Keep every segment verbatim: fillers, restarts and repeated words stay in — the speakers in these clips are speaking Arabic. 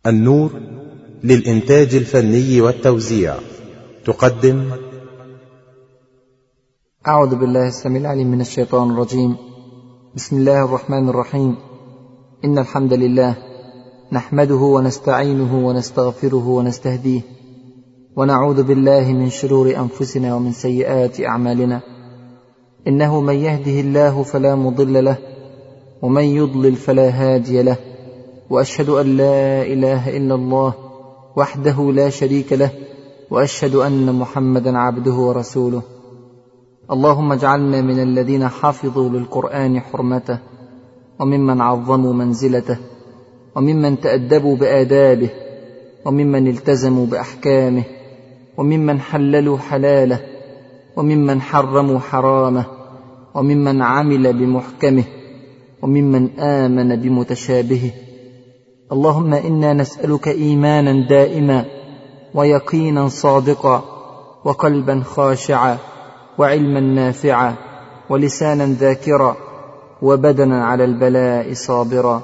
النور للإنتاج الفني والتوزيع تقدم. أعوذ بالله السميع العليم من الشيطان الرجيم. بسم الله الرحمن الرحيم. إن الحمد لله نحمده ونستعينه ونستغفره ونستهديه، ونعوذ بالله من شرور أنفسنا ومن سيئات أعمالنا. إنه من يهده الله فلا مضل له، ومن يضلل فلا هادي له، وأشهد أن لا إله إلا الله وحده لا شريك له، وأشهد أن محمدا عبده ورسوله. اللهم اجعلنا من الذين حافظوا للقرآن حرمته، وممن عظموا منزلته، وممن تأدبوا بآدابه، وممن التزموا بأحكامه، وممن حللوا حلاله، وممن حرموا حرامه، وممن عمل بمحكمه، وممن آمن بمتشابهه. اللهم إنا نسألك إيمانا دائما، ويقينا صادقا، وقلبا خاشعا، وعلما نافعا، ولسانا ذاكرا، وبدنا على البلاء صابرا.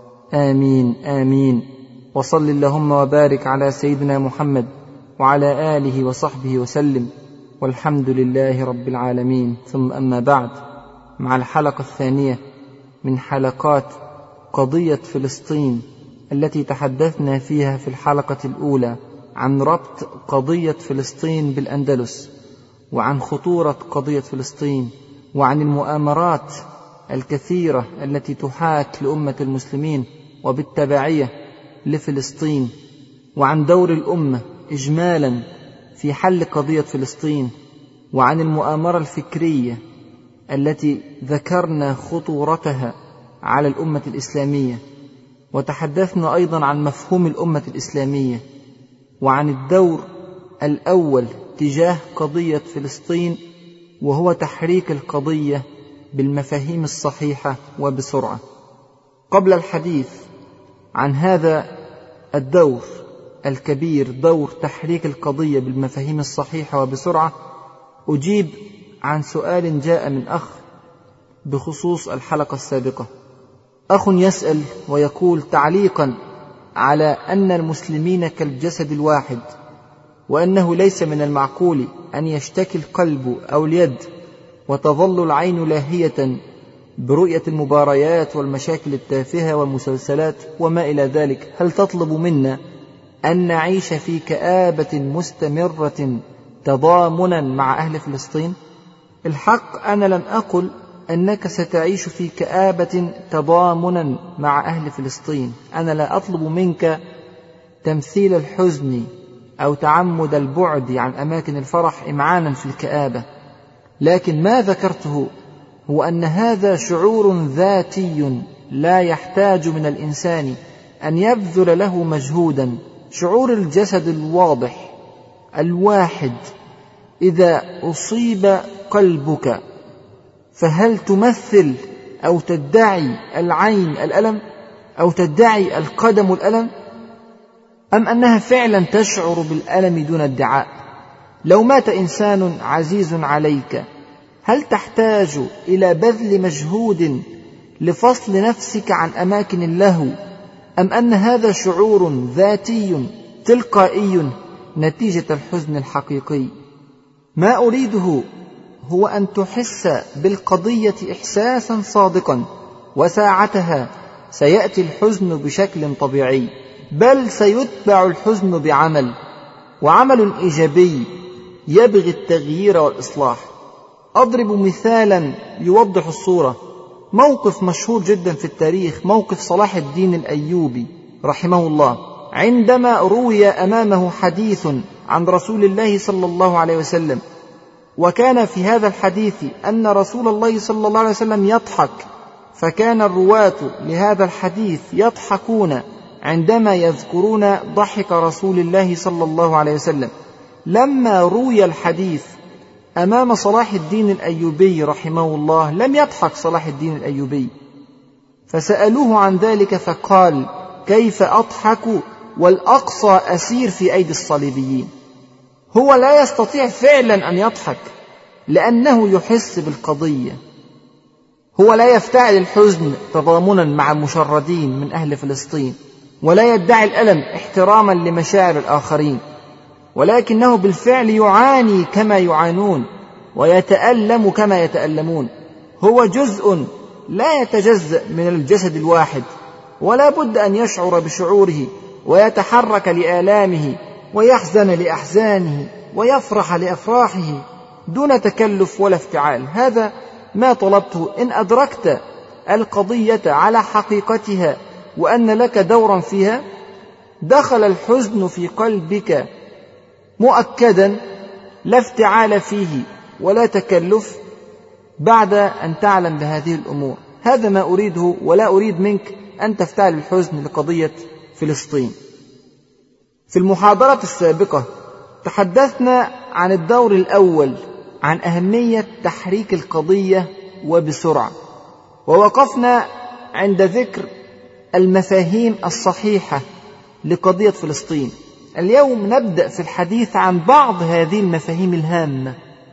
آمين آمين. وصل اللهم وبارك على سيدنا محمد وعلى آله وصحبه وسلم، والحمد لله رب العالمين. ثم أما بعد، مع الحلقة الثانية من حلقات قضية فلسطين التي تحدثنا فيها في الحلقة الأولى عن ربط قضية فلسطين بالأندلس، وعن خطورة قضية فلسطين، وعن المؤامرات الكثيرة التي تحاك لأمة المسلمين وبالتبعية لفلسطين، وعن دور الأمة إجمالا في حل قضية فلسطين، وعن المؤامرة الفكرية التي ذكرنا خطورتها على الأمة الإسلامية، وتحدثنا أيضا عن مفهوم الأمة الإسلامية، وعن الدور الأول تجاه قضية فلسطين، وهو تحريك القضية بالمفاهيم الصحيحة وبسرعة. قبل الحديث عن هذا الدور الكبير، دور تحريك القضية بالمفاهيم الصحيحة وبسرعة، أجيب عن سؤال جاء من أخ بخصوص الحلقة السابقة. أخ يسأل ويقول تعليقا على أن المسلمين كالجسد الواحد، وأنه ليس من المعقول أن يشتكي القلب أو اليد وتظل العين لاهية برؤية المباريات والمشاكل التافهة والمسلسلات وما إلى ذلك، هل تطلب منا أن نعيش في كآبة مستمرة تضامنا مع أهل فلسطين؟ الحق أنا لم أقل أنك ستعيش في كآبة تضامنا مع أهل فلسطين. أنا لا أطلب منك تمثيل الحزن أو تعمد البعد عن أماكن الفرح إمعانا في الكآبة، لكن ما ذكرته هو أن هذا شعور ذاتي لا يحتاج من الإنسان أن يبذل له مجهودا. شعور الجسد الواضح الواحد، إذا أصيب قلبك فهل تمثل أو تدعي العين الألم، أو تدعي القدم الألم، أم أنها فعلا تشعر بالألم دون ادعاء؟ لو مات إنسان عزيز عليك، هل تحتاج إلى بذل مجهود لفصل نفسك عن أماكن اللهو، أم أن هذا شعور ذاتي تلقائي نتيجة الحزن الحقيقي؟ ما أريده هو أن تحس بالقضية إحساسا صادقا، وساعتها سيأتي الحزن بشكل طبيعي، بل سيتبع الحزن بعمل، وعمل إيجابي يبغي التغيير والإصلاح. أضرب مثالا يوضح الصورة. موقف مشهور جدا في التاريخ، موقف صلاح الدين الأيوبي رحمه الله، عندما روي أمامه حديث عن رسول الله صلى الله عليه وسلم، وكان في هذا الحديث أن رسول الله صلى الله عليه وسلم يضحك، فكان الرواة لهذا الحديث يضحكون عندما يذكرون ضحك رسول الله صلى الله عليه وسلم. لما روي الحديث أمام صلاح الدين الأيوبي رحمه الله لم يضحك صلاح الدين الأيوبي، فسألوه عن ذلك فقال: كيف أضحك والأقصى أسير في أيدي الصليبيين؟ هو لا يستطيع فعلا أن يضحك لأنه يحس بالقضية، هو لا يفتعل الحزن تضامنا مع المشردين من أهل فلسطين، ولا يدعي الألم احتراما لمشاعر الآخرين، ولكنه بالفعل يعاني كما يعانون ويتألم كما يتألمون. هو جزء لا يتجزأ من الجسد الواحد، ولا بد أن يشعر بشعوره ويتحرك لآلامه ويحزن لأحزانه ويفرح لأفراحه دون تكلف ولا افتعال. هذا ما طلبته. إن أدركت القضية على حقيقتها وأن لك دورا فيها، دخل الحزن في قلبك مؤكدا، لا افتعال فيه ولا تكلف، بعد أن تعلم بهذه الأمور. هذا ما أريده، ولا أريد منك أن تفتعل الحزن لقضية فلسطين. في المحاضرة السابقة تحدثنا عن الدور الأول، عن أهمية تحريك القضية وبسرعة، ووقفنا عند ذكر المفاهيم الصحيحة لقضية فلسطين. اليوم نبدأ في الحديث عن بعض هذه المفاهيم الهامة.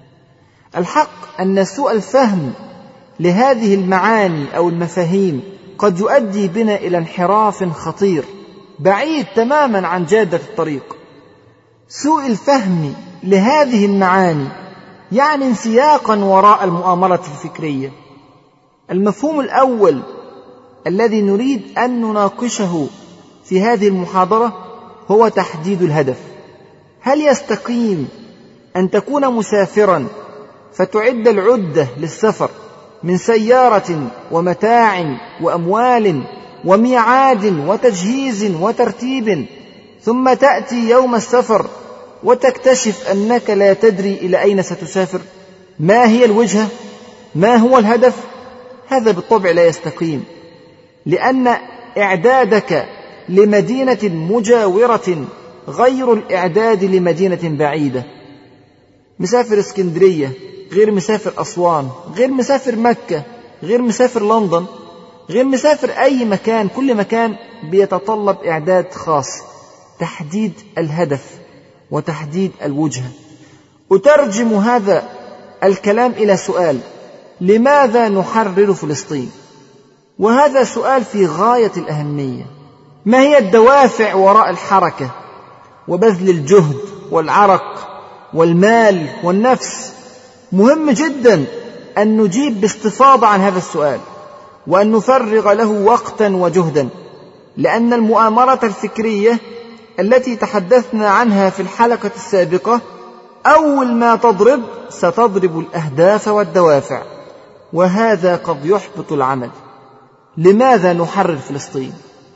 الحق أن سوء الفهم لهذه المعاني أو المفاهيم قد يؤدي بنا إلى انحراف خطير بعيد تماما عن جادة الطريق. سوء الفهم لهذه المعاني يعني انسياقا وراء المؤامرة الفكرية. المفهوم الأول الذي نريد أن نناقشه في هذه المحاضرة هو تحديد الهدف. هل يستقيم أن تكون مسافرا فتعد العدة للسفر من سيارة ومتاع وأموال وميعاد وتجهيز وترتيب، ثم تأتي يوم السفر وتكتشف أنك لا تدري إلى أين ستسافر؟ ما هي الوجهة؟ ما هو الهدف؟ هذا بالطبع لا يستقيم، لأن إعدادك لمدينة مجاورة غير الإعداد لمدينة بعيدة. مسافر اسكندرية غير مسافر أسوان، غير مسافر مكة، غير مسافر لندن، غير مسافر أي مكان. كل مكان بيتطلب إعداد خاص. تحديد الهدف وتحديد الوجهة. أترجم هذا الكلام إلى سؤال: لماذا نحرر فلسطين؟ وهذا سؤال في غاية الأهمية. ما هي الدوافع وراء الحركة وبذل الجهد والعرق والمال والنفس؟ مهم جدا أن نجيب باستفاضة عن هذا السؤال، وأن نفرغ له وقتا وجهدا، لأن المؤامرة الفكرية التي تحدثنا عنها في الحلقة السابقة أول ما تضرب ستضرب الأهداف والدوافع، وهذا قد يحبط العمل. لماذا نحرر فلسطين؟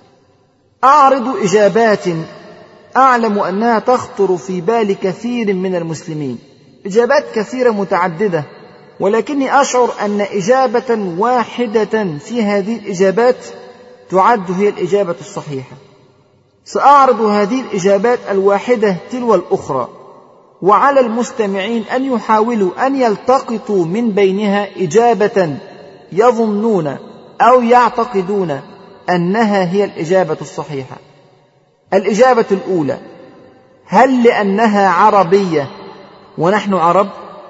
أعرض إجابات أعلم أنها تخطر في بال كثير من المسلمين، إجابات كثيرة متعددة، ولكني أشعر أن إجابة واحدة في هذه الإجابات تعد هي الإجابة الصحيحة. سأعرض هذه الإجابات الواحدة تلو الأخرى، وعلى المستمعين أن يحاولوا أن يلتقطوا من بينها إجابة يظنون أو يعتقدون أنها هي الإجابة الصحيحة. الإجابة الأولى: هل لأنها عربية ونحن عرب؟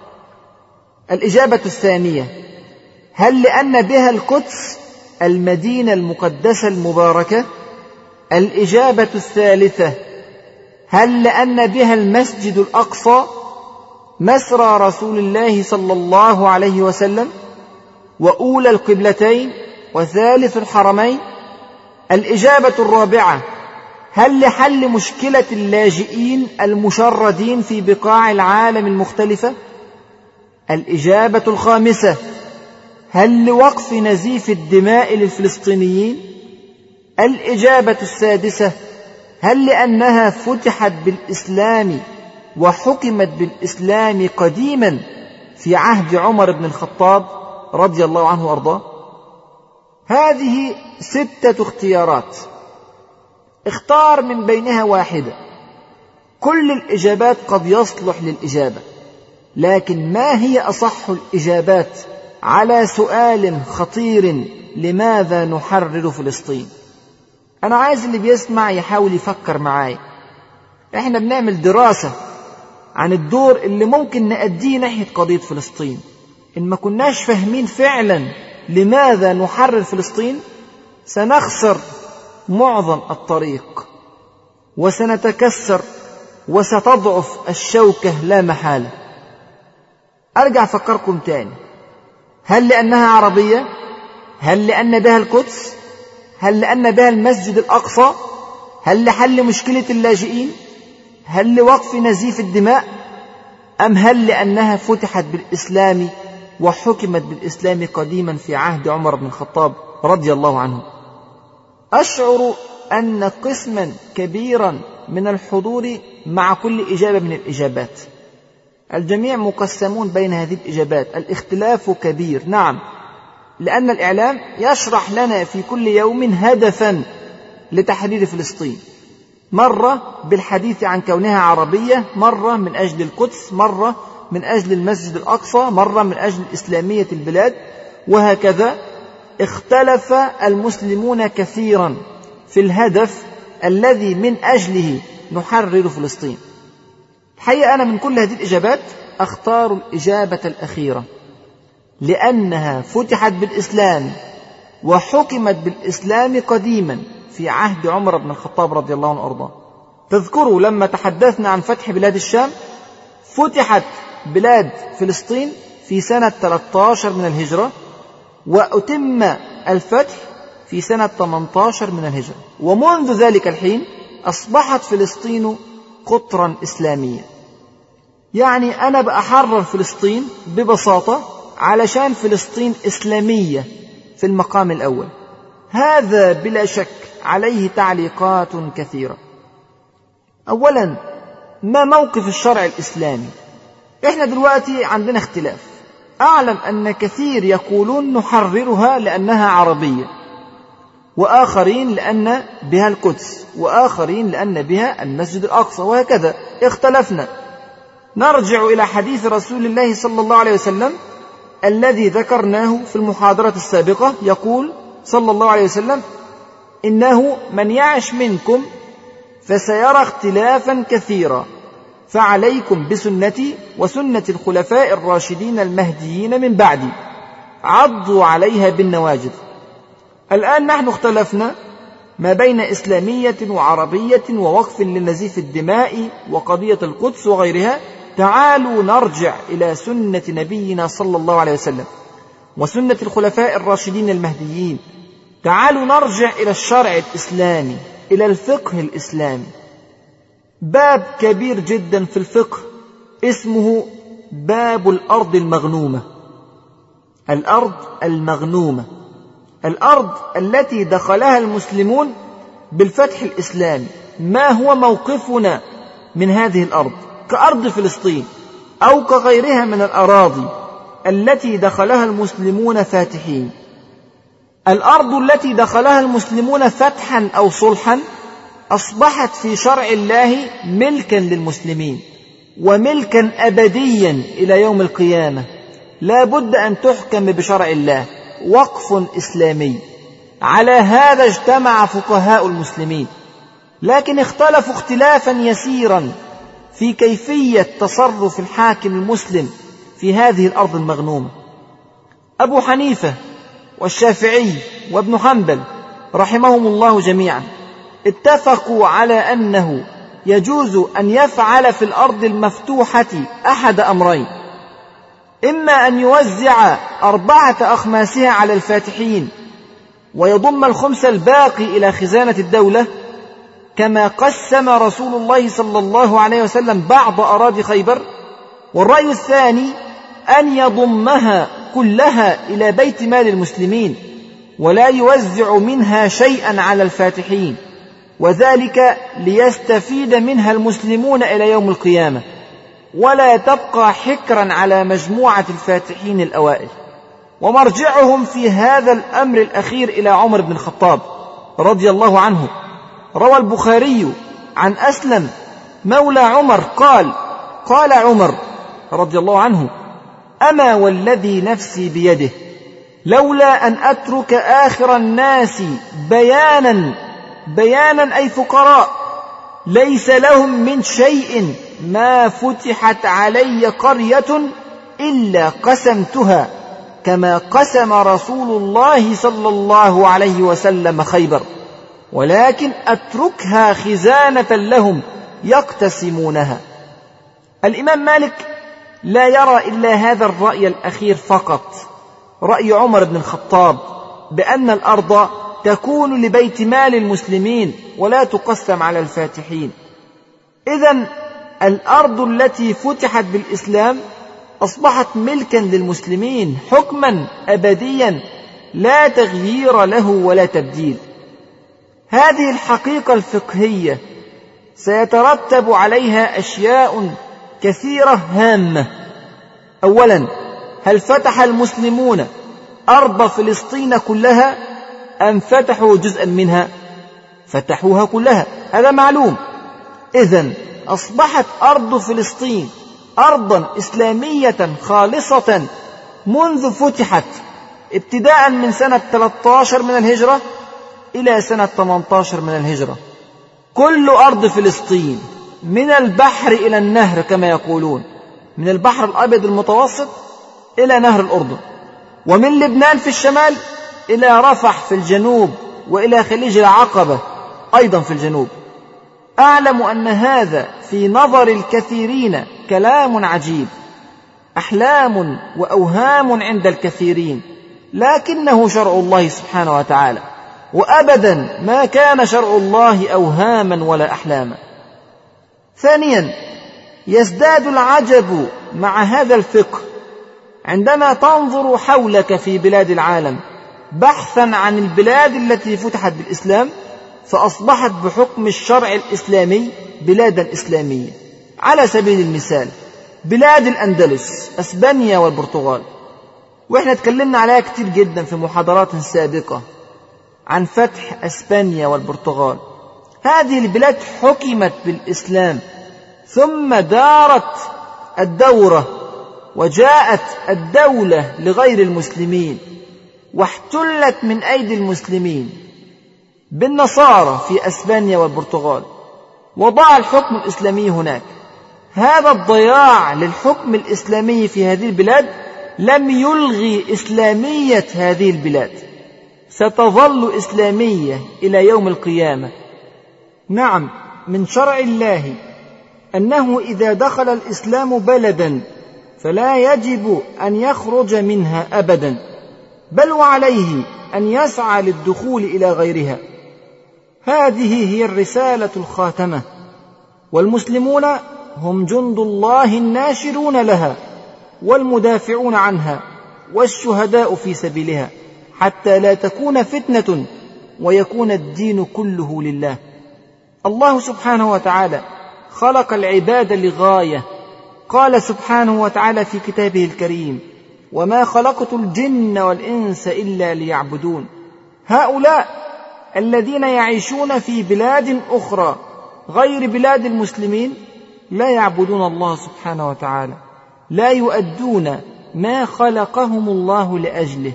الإجابة الثانية: هل لأن بها القدس المدينة المقدسة المباركة؟ الإجابة الثالثة: هل لأن بها المسجد الأقصى مسرى رسول الله صلى الله عليه وسلم وأولى القبلتين وثالث الحرمين؟ الإجابة الرابعة: هل لحل مشكلة اللاجئين المشردين في بقاع العالم المختلفة؟ الإجابة الخامسة: هل لوقف نزيف الدماء للفلسطينيين؟ الإجابة السادسة: هل لأنها فتحت بالإسلام وحكمت بالإسلام قديما في عهد عمر بن الخطاب رضي الله عنه وأرضاه؟ هذه ستة اختيارات، اختار من بينها واحدة. كل الإجابات قد يصلح للإجابة، لكن ما هي أصح الإجابات على سؤال خطير: لماذا نحرر فلسطين؟ أنا عايز اللي بيسمع يحاول يفكر معاي. إحنا بنعمل دراسة عن الدور اللي ممكن نأديه ناحية قضية فلسطين. إن ما كناش فاهمين فعلا لماذا نحرر فلسطين سنخسر معظم الطريق، وسنتكسر وستضعف الشوكة لا محالة. أرجع أفكركم تاني، هل لأنها عربية؟ هل لأن بها القدس؟ هل لأن بها المسجد الأقصى؟ هل لحل مشكلة اللاجئين؟ هل لوقف نزيف الدماء؟ أم هل لأنها فتحت بالإسلام وحكمت بالإسلام قديما في عهد عمر بن الخطاب رضي الله عنه؟ أشعر أن قسما كبيرا من الحضور مع كل إجابة من الإجابات، الجميع مقسمون بين هذه الإجابات. الاختلاف كبير، نعم، لأن الإعلام يشرح لنا في كل يوم هدفا لتحرير فلسطين، مرة بالحديث عن كونها عربية، مرة من أجل القدس، مرة من أجل المسجد الأقصى، مرة من أجل إسلامية البلاد، وهكذا. اختلف المسلمون كثيرا في الهدف الذي من أجله نحرر فلسطين. الحقيقة أنا من كل هذه الإجابات أختار الإجابة الأخيرة، لأنها فتحت بالإسلام وحكمت بالإسلام قديما في عهد عمر بن الخطاب رضي الله عنه وأرضاه. تذكروا لما تحدثنا عن فتح بلاد الشام، فتحت بلاد فلسطين في سنة ثلاثة عشر من الهجرة، وأتم الفتح في سنة ثمانية عشر من الهجرة، ومنذ ذلك الحين أصبحت فلسطين قطرا إسلاميا. يعني أنا بأحرر فلسطين ببساطة علشان فلسطين إسلامية في المقام الأول. هذا بلا شك عليه تعليقات كثيرة. أولا، ما موقف الشرع الإسلامي؟ إحنا دلوقتي عندنا اختلاف. أعلم أن كثير يقولون نحررها لأنها عربية، وآخرين لأن بها القدس، وآخرين لأن بها المسجد الأقصى، وهكذا اختلفنا. نرجع إلى حديث رسول الله صلى الله عليه وسلم الذي ذكرناه في المحاضرة السابقة. يقول صلى الله عليه وسلم: إنه من يعش منكم فسيرى اختلافا كثيرا، فعليكم بسنتي وسنة الخلفاء الراشدين المهديين من بعدي، عضوا عليها بالنواجذ. الآن نحن اختلفنا ما بين إسلامية وعربية ووقف لنزيف الدماء وقضية القدس وغيرها. تعالوا نرجع إلى سنة نبينا صلى الله عليه وسلم وسنة الخلفاء الراشدين المهديين. تعالوا نرجع إلى الشرع الإسلامي، إلى الفقه الإسلامي. باب كبير جدا في الفقه اسمه باب الأرض المغنومة. الأرض المغنومة، الأرض التي دخلها المسلمون بالفتح الإسلامي. ما هو موقفنا من هذه الأرض كأرض فلسطين أو كغيرها من الأراضي التي دخلها المسلمون فاتحين؟ الأرض التي دخلها المسلمون فتحا أو صلحا أصبحت في شرع الله ملكا للمسلمين، وملكا أبديا إلى يوم القيامة. لا بد أن تحكم بشرع الله، وقف إسلامي. على هذا اجتمع فقهاء المسلمين، لكن اختلفوا اختلافا يسيرا في كيفية تصرف الحاكم المسلم في هذه الأرض المغنومة. أبو حنيفة والشافعي وابن حنبل رحمهم الله جميعا اتفقوا على أنه يجوز أن يفعل في الأرض المفتوحة أحد أمرين: إما أن يوزع أربعة أخماسها على الفاتحين ويضم الخمس الباقي إلى خزانة الدولة، كما قسم رسول الله صلى الله عليه وسلم بعض أراضي خيبر. والرأي الثاني أن يضمها كلها إلى بيت مال المسلمين ولا يوزع منها شيئا على الفاتحين، وذلك ليستفيد منها المسلمون إلى يوم القيامة، ولا تبقى حكرا على مجموعة الفاتحين الأوائل. ومرجعهم في هذا الأمر الأخير إلى عمر بن الخطاب رضي الله عنه. روى البخاري عن أسلم مولى عمر قال: قال عمر رضي الله عنه: أما والذي نفسي بيده لولا أن أترك آخر الناس بيانا بيانا أي فقراء ليس لهم من شيء ما فتحت علي قرية إلا قسمتها كما قسم رسول الله صلى الله عليه وسلم خيبر. ولكن أتركها خزانة لهم يقتسمونها. الإمام مالك لا يرى إلا هذا الرأي الأخير فقط، رأي عمر بن الخطاب بأن الأرض تكون لبيت مال المسلمين ولا تقسم على الفاتحين. إذن الأرض التي فتحت بالإسلام أصبحت ملكا للمسلمين حكما أبديا لا تغيير له ولا تبديل. هذه الحقيقة الفقهية سيترتب عليها أشياء كثيرة هامة. أولا، هل فتح المسلمون أرض فلسطين كلها أم فتحوا جزءا منها؟ فتحوها كلها، هذا معلوم. إذن أصبحت أرض فلسطين أرضا إسلامية خالصة منذ فتحت، ابتداء من سنة ثلاثة عشر من الهجرة إلى سنة ثمانية عشر من الهجرة. كل أرض فلسطين من البحر إلى النهر كما يقولون، من البحر الأبيض المتوسط إلى نهر الأردن، ومن لبنان في الشمال إلى رفح في الجنوب، وإلى خليج العقبة أيضا في الجنوب. أعلم أن هذا في نظر الكثيرين كلام عجيب، أحلام وأوهام عند الكثيرين، لكنه شرع الله سبحانه وتعالى، وأبدا ما كان شرع الله أوهاما ولا أحلاما. ثانيا، يزداد العجب مع هذا الفقه عندما تنظر حولك في بلاد العالم بحثا عن البلاد التي فتحت بالإسلام فأصبحت بحكم الشرع الإسلامي بلادا إسلامية. على سبيل المثال بلاد الأندلس، أسبانيا والبرتغال، وإحنا تكلمنا عليها كتير جدا في محاضرات سابقة عن فتح أسبانيا والبرتغال. هذه البلاد حكمت بالإسلام، ثم دارت الدورة وجاءت الدولة لغير المسلمين واحتلت من أيدي المسلمين بالنصارى في أسبانيا والبرتغال، وضع الحكم الإسلامي هناك. هذا الضياع للحكم الإسلامي في هذه البلاد لم يلغي إسلامية هذه البلاد، ستظل إسلامية إلى يوم القيامة. نعم، من شرع الله أنه إذا دخل الإسلام بلدا فلا يجب أن يخرج منها أبدا، بل وعليه أن يسعى للدخول إلى غيرها. هذه هي الرسالة الخاتمة، والمسلمون هم جند الله الناشرون لها والمدافعون عنها والشهداء في سبيلها، حتى لا تكون فتنة ويكون الدين كله لله. الله سبحانه وتعالى خلق العباد لغاية، قال سبحانه وتعالى في كتابه الكريم: وما خلقت الجن والإنس إلا ليعبدون. هؤلاء الذين يعيشون في بلاد أخرى غير بلاد المسلمين لا يعبدون الله سبحانه وتعالى، لا يؤدون ما خلقهم الله لأجله،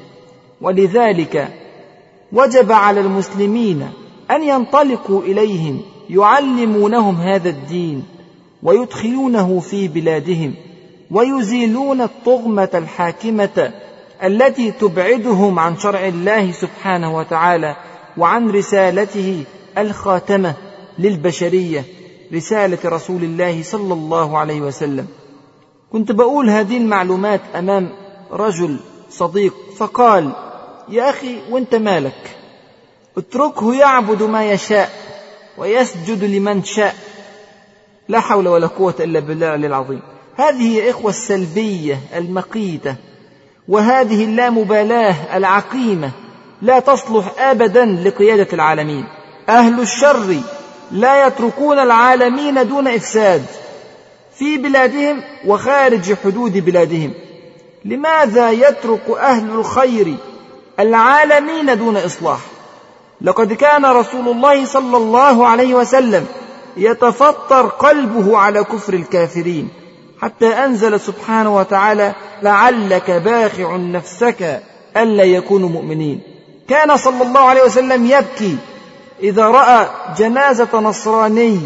ولذلك وجب على المسلمين أن ينطلقوا إليهم يعلمونهم هذا الدين ويدخلونه في بلادهم، ويزيلون الطغمة الحاكمة التي تبعدهم عن شرع الله سبحانه وتعالى وعن رسالته الخاتمة للبشرية، رسالة رسول الله صلى الله عليه وسلم. كنت بقول هذه المعلومات أمام رجل صديق فقال: يا أخي وانت مالك، اتركه يعبد ما يشاء ويسجد لمن شاء. لا حول ولا قوة إلا بالله العظيم. هذه يا إخوة السلبية المقيتة، وهذه اللامبالاة العقيمة لا تصلح أبدا لقيادة العالمين. أهل الشر لا يتركون العالمين دون إفساد في بلادهم وخارج حدود بلادهم. لماذا يترك أهل الخير العالمين دون إصلاح؟ لقد كان رسول الله صلى الله عليه وسلم يتفطر قلبه على كفر الكافرين، حتى أنزل سبحانه وتعالى: لعلك باخع نفسك ألا يكونوا مؤمنين. كان صلى الله عليه وسلم يبكي إذا رأى جنازة نصراني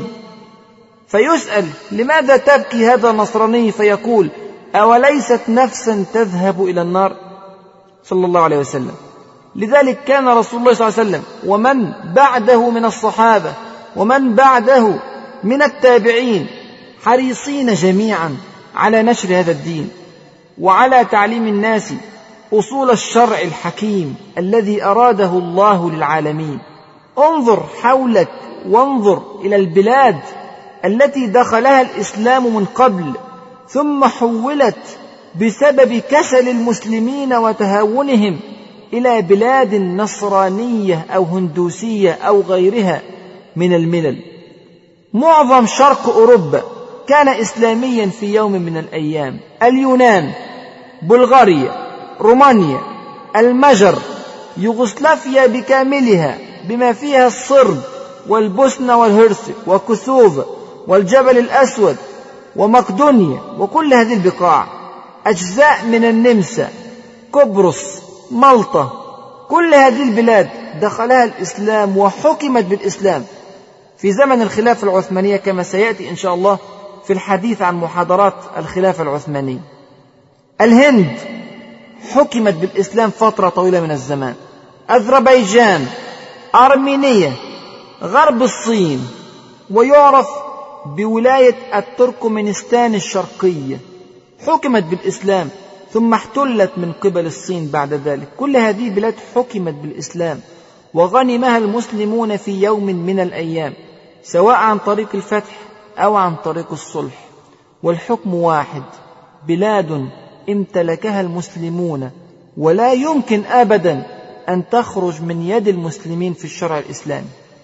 فيسأل: لماذا تبكي هذا النصراني؟ فيقول: أوليست نفسا تذهب إلى النار؟ صلى الله عليه وسلم. لذلك كان رسول الله صلى الله عليه وسلم ومن بعده من الصحابة ومن بعده من التابعين حريصين جميعا على نشر هذا الدين وعلى تعليم الناس أصول الشرع الحكيم الذي أراده الله للعالمين. انظر حولك وانظر إلى البلاد التي دخلها الإسلام من قبل ثم حولت بسبب كسل المسلمين وتهاونهم إلى بلاد نصرانية أو هندوسية أو غيرها من الملل. معظم شرق أوروبا كان إسلاميا في يوم من الأيام. اليونان، بلغاريا، رومانيا، المجر، يوغوسلافيا بكاملها بما فيها الصرب والبوسنة والهرسك وكوسوفا والجبل الأسود ومقدونيا وكل هذه البقاع، أجزاء من النمسا، قبرص، مالطا، كل هذه البلاد دخلها الإسلام وحكمت بالإسلام في زمن الخلافة العثمانية كما سيأتي إن شاء الله في الحديث عن محاضرات الخلافة العثمانية. الهند حكمت بالإسلام فترة طويلة من الزمان. أذربيجان، أرمينيا، غرب الصين، ويعرف بولاية التركمانستان الشرقية حكمت بالإسلام ثم احتلت من قبل الصين بعد ذلك. كل هذه بلاد حكمت بالإسلام وغنمها المسلمون في يوم من الأيام، سواء عن طريق الفتح أو عن طريق الصلح، والحكم واحد، بلاد امتلكها المسلمون ولا يمكن أبدا أن تخرج من يد المسلمين في الشرع الإسلامي.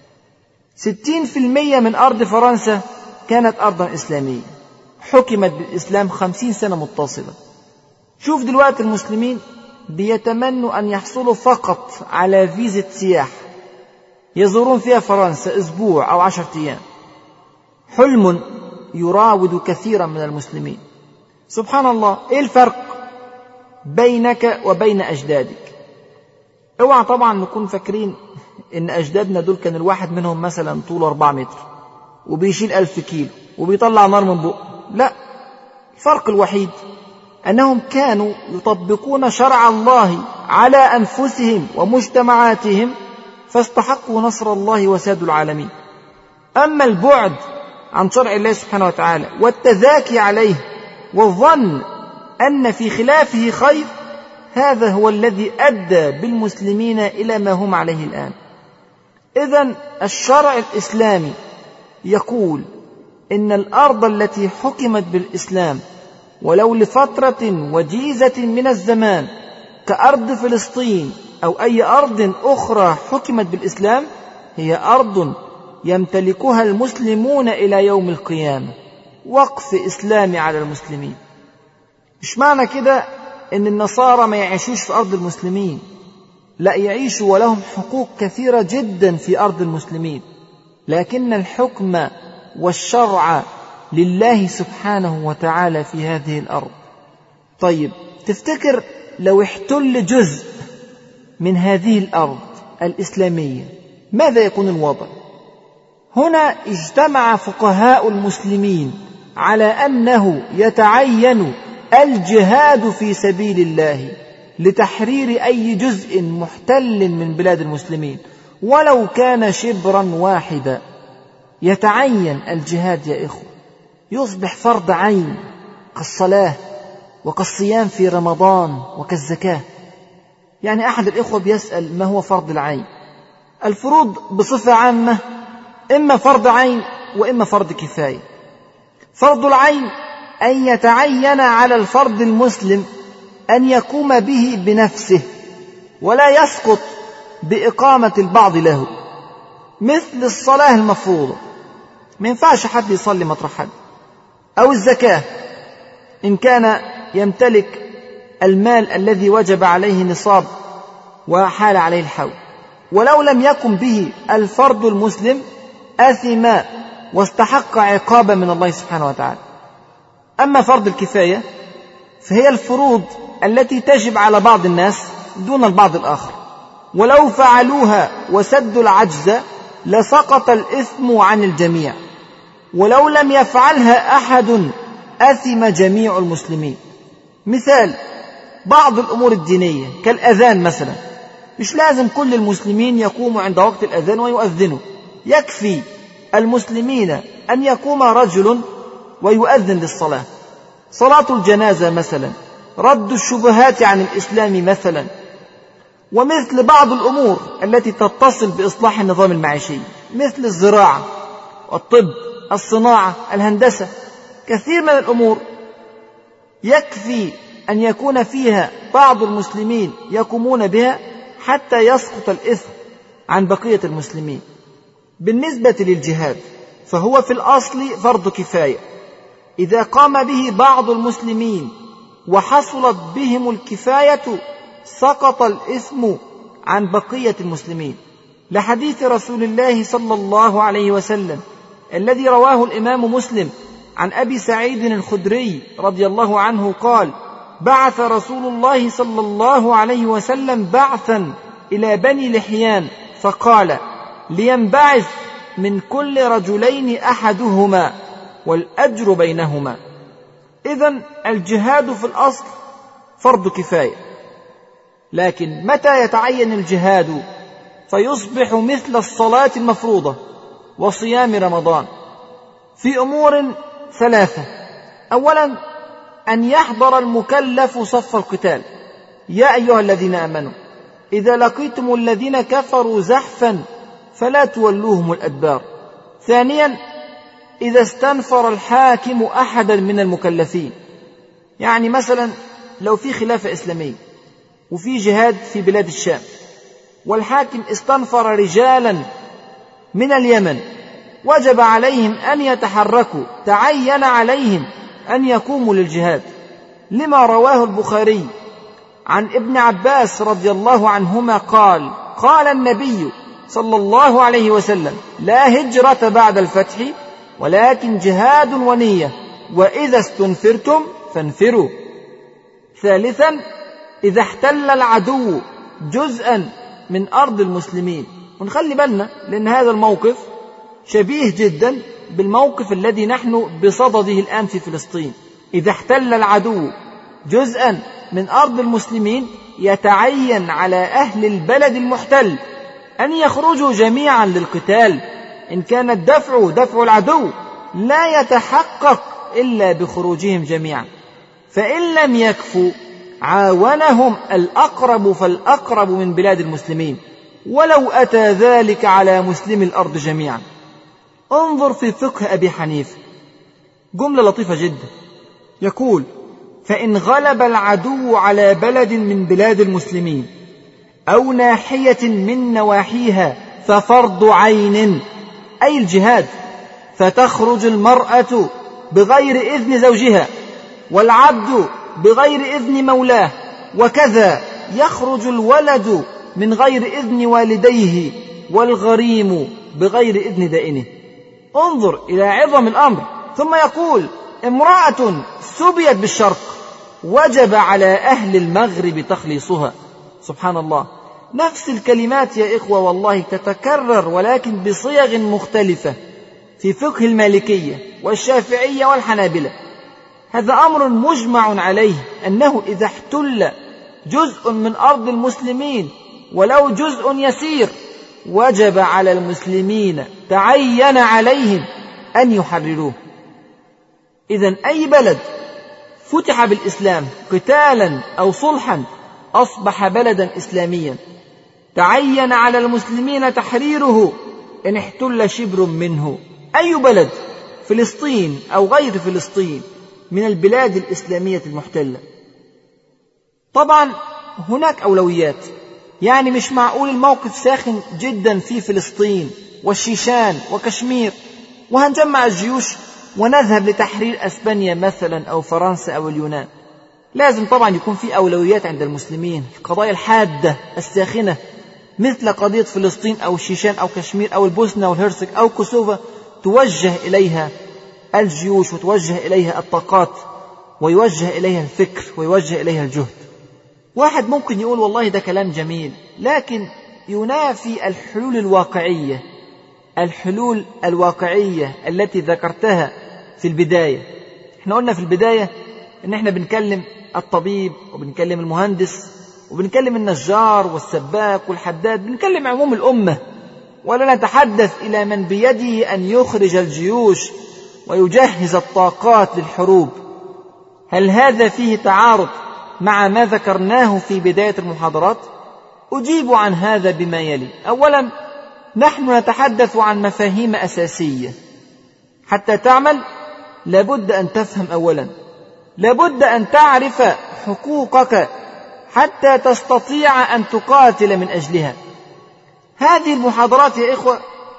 ستين في المية من أرض فرنسا كانت أرضا إسلامية حكمت بالإسلام خمسين سنة متصلة. شوف دلوقتي المسلمين بيتمنوا أن يحصلوا فقط على فيزة سياح يزورون فيها فرنسا أسبوع أو عشرة أيام، حلم يراود كثيرا من المسلمين. سبحان الله، إيه الفرق بينك وبين أجدادك؟ اوعى طبعا نكون فاكرين إن أجدادنا دول كان الواحد منهم مثلا طوله أربعة متر وبيشيل ألف كيلو وبيطلع نار من بقه، لا، الفرق الوحيد أنهم كانوا يطبقون شرع الله على أنفسهم ومجتمعاتهم فاستحقوا نصر الله وسادوا العالمين. أما البعد عن شرع الله سبحانه وتعالى والتذاكي عليه والظن أن في خلافه خير، هذا هو الذي أدى بالمسلمين إلى ما هم عليه الآن. إذن الشرع الإسلامي يقول إن الأرض التي حكمت بالإسلام ولو لفترة وجيزة من الزمان كأرض فلسطين أو أي أرض أخرى حكمت بالإسلام هي أرض يمتلكها المسلمون إلى يوم القيامة، وقف إسلامي على المسلمين. مش معنى كده إن النصارى ما يعيشوش في أرض المسلمين، لا، يعيشوا ولهم حقوق كثيرة جدا في أرض المسلمين، لكن الحكم والشرع لله سبحانه وتعالى في هذه الأرض. طيب تفتكر لو احتل جزء من هذه الأرض الإسلامية ماذا يكون الوضع؟ هنا اجتمع فقهاء المسلمين على أنه يتعين الجهاد في سبيل الله لتحرير أي جزء محتل من بلاد المسلمين ولو كان شبرا واحدا. يتعين الجهاد يا إخوة، يصبح فرض عين كالصلاة وكالصيام في رمضان وكالزكاة. يعني أحد الإخوة بيسأل ما هو فرض العين؟ الفروض بصفة عامة إما فرض عين وإما فرض كفاية. فرض العين أن يتعين على الفرد المسلم أن يقوم به بنفسه ولا يسقط بإقامة البعض له، مثل الصلاة المفروضة، ما ينفعش حد يصلي مطرح حد، أو الزكاة إن كان يمتلك المال الذي وجب عليه نصاب وحال عليه الحول، ولو لم يقم به الفرد المسلم أثم واستحق عقابا من الله سبحانه وتعالى. أما فرض الكفاية فهي الفروض التي تجب على بعض الناس دون البعض الآخر، ولو فعلوها وسدوا العجز لسقط الإثم عن الجميع، ولو لم يفعلها أحد أثم جميع المسلمين. مثال بعض الأمور الدينية كالأذان مثلا، مش لازم كل المسلمين يقوموا عند وقت الأذان ويؤذنوا، يكفي المسلمين أن يقوم رجل ويؤذن للصلاة، صلاة الجنازة مثلا، رد الشبهات عن الإسلام مثلا، ومثل بعض الأمور التي تتصل بإصلاح النظام المعيشي مثل الزراعة والطب، الصناعة، الهندسة، كثير من الأمور يكفي أن يكون فيها بعض المسلمين يقومون بها حتى يسقط الإثم عن بقية المسلمين. بالنسبة للجهاد فهو في الأصل فرض كفاية، إذا قام به بعض المسلمين وحصلت بهم الكفاية سقط الإثم عن بقية المسلمين، لحديث رسول الله صلى الله عليه وسلم الذي رواه الإمام مسلم عن أبي سعيد الخدري رضي الله عنه قال: بعث رسول الله صلى الله عليه وسلم بعثا إلى بني لحيان فقال: لينبعث من كل رجلين أحدهما والأجر بينهما. إذن الجهاد في الأصل فرض كفاية، لكن متى يتعين الجهاد فيصبح مثل الصلاة المفروضة وصيام رمضان؟ في أمور ثلاثة: أولا أن يحضر المكلف صف القتال، يا أيها الذين آمنوا إذا لقيتم الذين كفروا زحفا فلا تولوهم الأدبار. ثانيا إذا استنفر الحاكم أحدا من المكلفين، يعني مثلا لو في خلافة إسلامية وفي جهاد في بلاد الشام والحاكم استنفر رجالا من اليمن وجب عليهم أن يتحركوا، تعين عليهم أن يقوموا للجهاد، لما رواه البخاري عن ابن عباس رضي الله عنهما قال: قال النبي صلى الله عليه وسلم: لا هجرة بعد الفتح ولكن جهاد ونية، وإذا استنفرتم فانفروا. ثالثا إذا احتل العدو جزءا من أرض المسلمين، ونخلي بالنا لأن هذا الموقف شبيه جدا بالموقف الذي نحن بصدده الآن في فلسطين. إذا احتل العدو جزءا من أرض المسلمين يتعين على أهل البلد المحتل أن يخرجوا جميعا للقتال، إن كان الدفع دفع العدو لا يتحقق إلا بخروجهم جميعا، فإن لم يكفوا عاونهم الأقرب فالأقرب من بلاد المسلمين ولو أتى ذلك على مسلم الأرض جميعا. انظر في فقه أبي حنيفة، جملة لطيفة جدا، يقول: فإن غلب العدو على بلد من بلاد المسلمين أو ناحية من نواحيها ففرض عين، أي الجهاد، فتخرج المرأة بغير إذن زوجها والعبد بغير إذن مولاه، وكذا يخرج الولد من غير إذن والديه والغريم بغير إذن دائنه. انظر إلى عظم الأمر. ثم يقول: امرأة سبيت بالشرق وجب على أهل المغرب تخليصها. سبحان الله، نفس الكلمات يا إخوة والله تتكرر ولكن بصيغ مختلفة في فقه المالكية والشافعية والحنابلة. هذا أمر مجمع عليه، أنه إذا احتل جزء من أرض المسلمين ولو جزء يسير وجب على المسلمين، تعين عليهم أن يحرروه. إذن أي بلد فتح بالإسلام قتالا أو صلحا أصبح بلدا إسلاميا، تعين على المسلمين تحريره إن احتل شبر منه. أي بلد، فلسطين أو غير فلسطين، من البلاد الإسلامية المحتلة. طبعا هناك أولويات، يعني مش معقول الموقف ساخن جدا في فلسطين والشيشان وكشمير وهنجمع الجيوش ونذهب لتحرير أسبانيا مثلا أو فرنسا أو اليونان. لازم طبعا يكون في أولويات عند المسلمين، القضايا الحادة الساخنة مثل قضية فلسطين أو الشيشان أو كشمير أو البوسنة والهرسك أو كوسوفا توجه إليها الجيوش وتوجه إليها الطاقات ويوجه إليها الفكر ويوجه إليها الجهد. واحد ممكن يقول والله ده كلام جميل، لكن ينافي الحلول الواقعية، الحلول الواقعية التي ذكرتها في البداية. احنا قلنا في البداية ان احنا بنكلم الطبيب وبنكلم المهندس وبنكلم النجار والسباك والحداد، بنكلم عموم الأمة، ولا نتحدث إلى من بيده أن يخرج الجيوش ويجهز الطاقات للحروب. هل هذا فيه تعارض مع ما ذكرناه في بداية المحاضرات؟ أجيب عن هذا بما يلي. أولا، نحن نتحدث عن مفاهيم أساسية. حتى تعمل لابد أن تفهم، أولا لابد أن تعرف حقوقك حتى تستطيع أن تقاتل من أجلها. هذه المحاضرات يا إخوة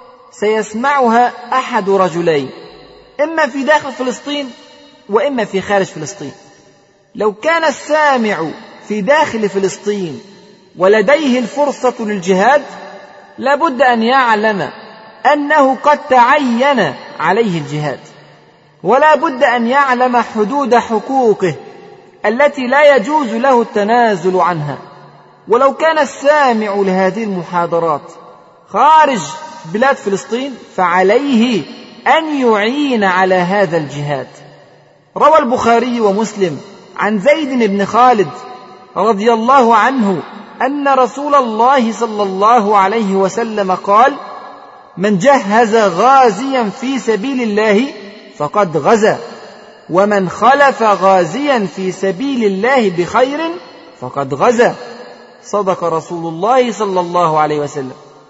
سيسمعها أحد رجلين، إما في داخل فلسطين وإما في خارج فلسطين. لو كان السامع في داخل فلسطين ولديه الفرصة للجهاد، لابد أن يعلم أنه قد تعين عليه الجهاد، ولا بد أن يعلم حدود حقوقه التي لا يجوز له التنازل عنها. ولو كان السامع لهذه المحاضرات خارج بلاد فلسطين فعليه أن يعين على هذا الجهاد. روى البخاري ومسلم عن زيد بن خالد رضي الله عنه أن رسول الله صلى الله عليه وسلم قال: من جهز غازيا في سبيل الله فقد غزا، ومن خلف غازيا في سبيل الله بخير فقد غزا. صدق رسول الله صلى الله عليه وسلم.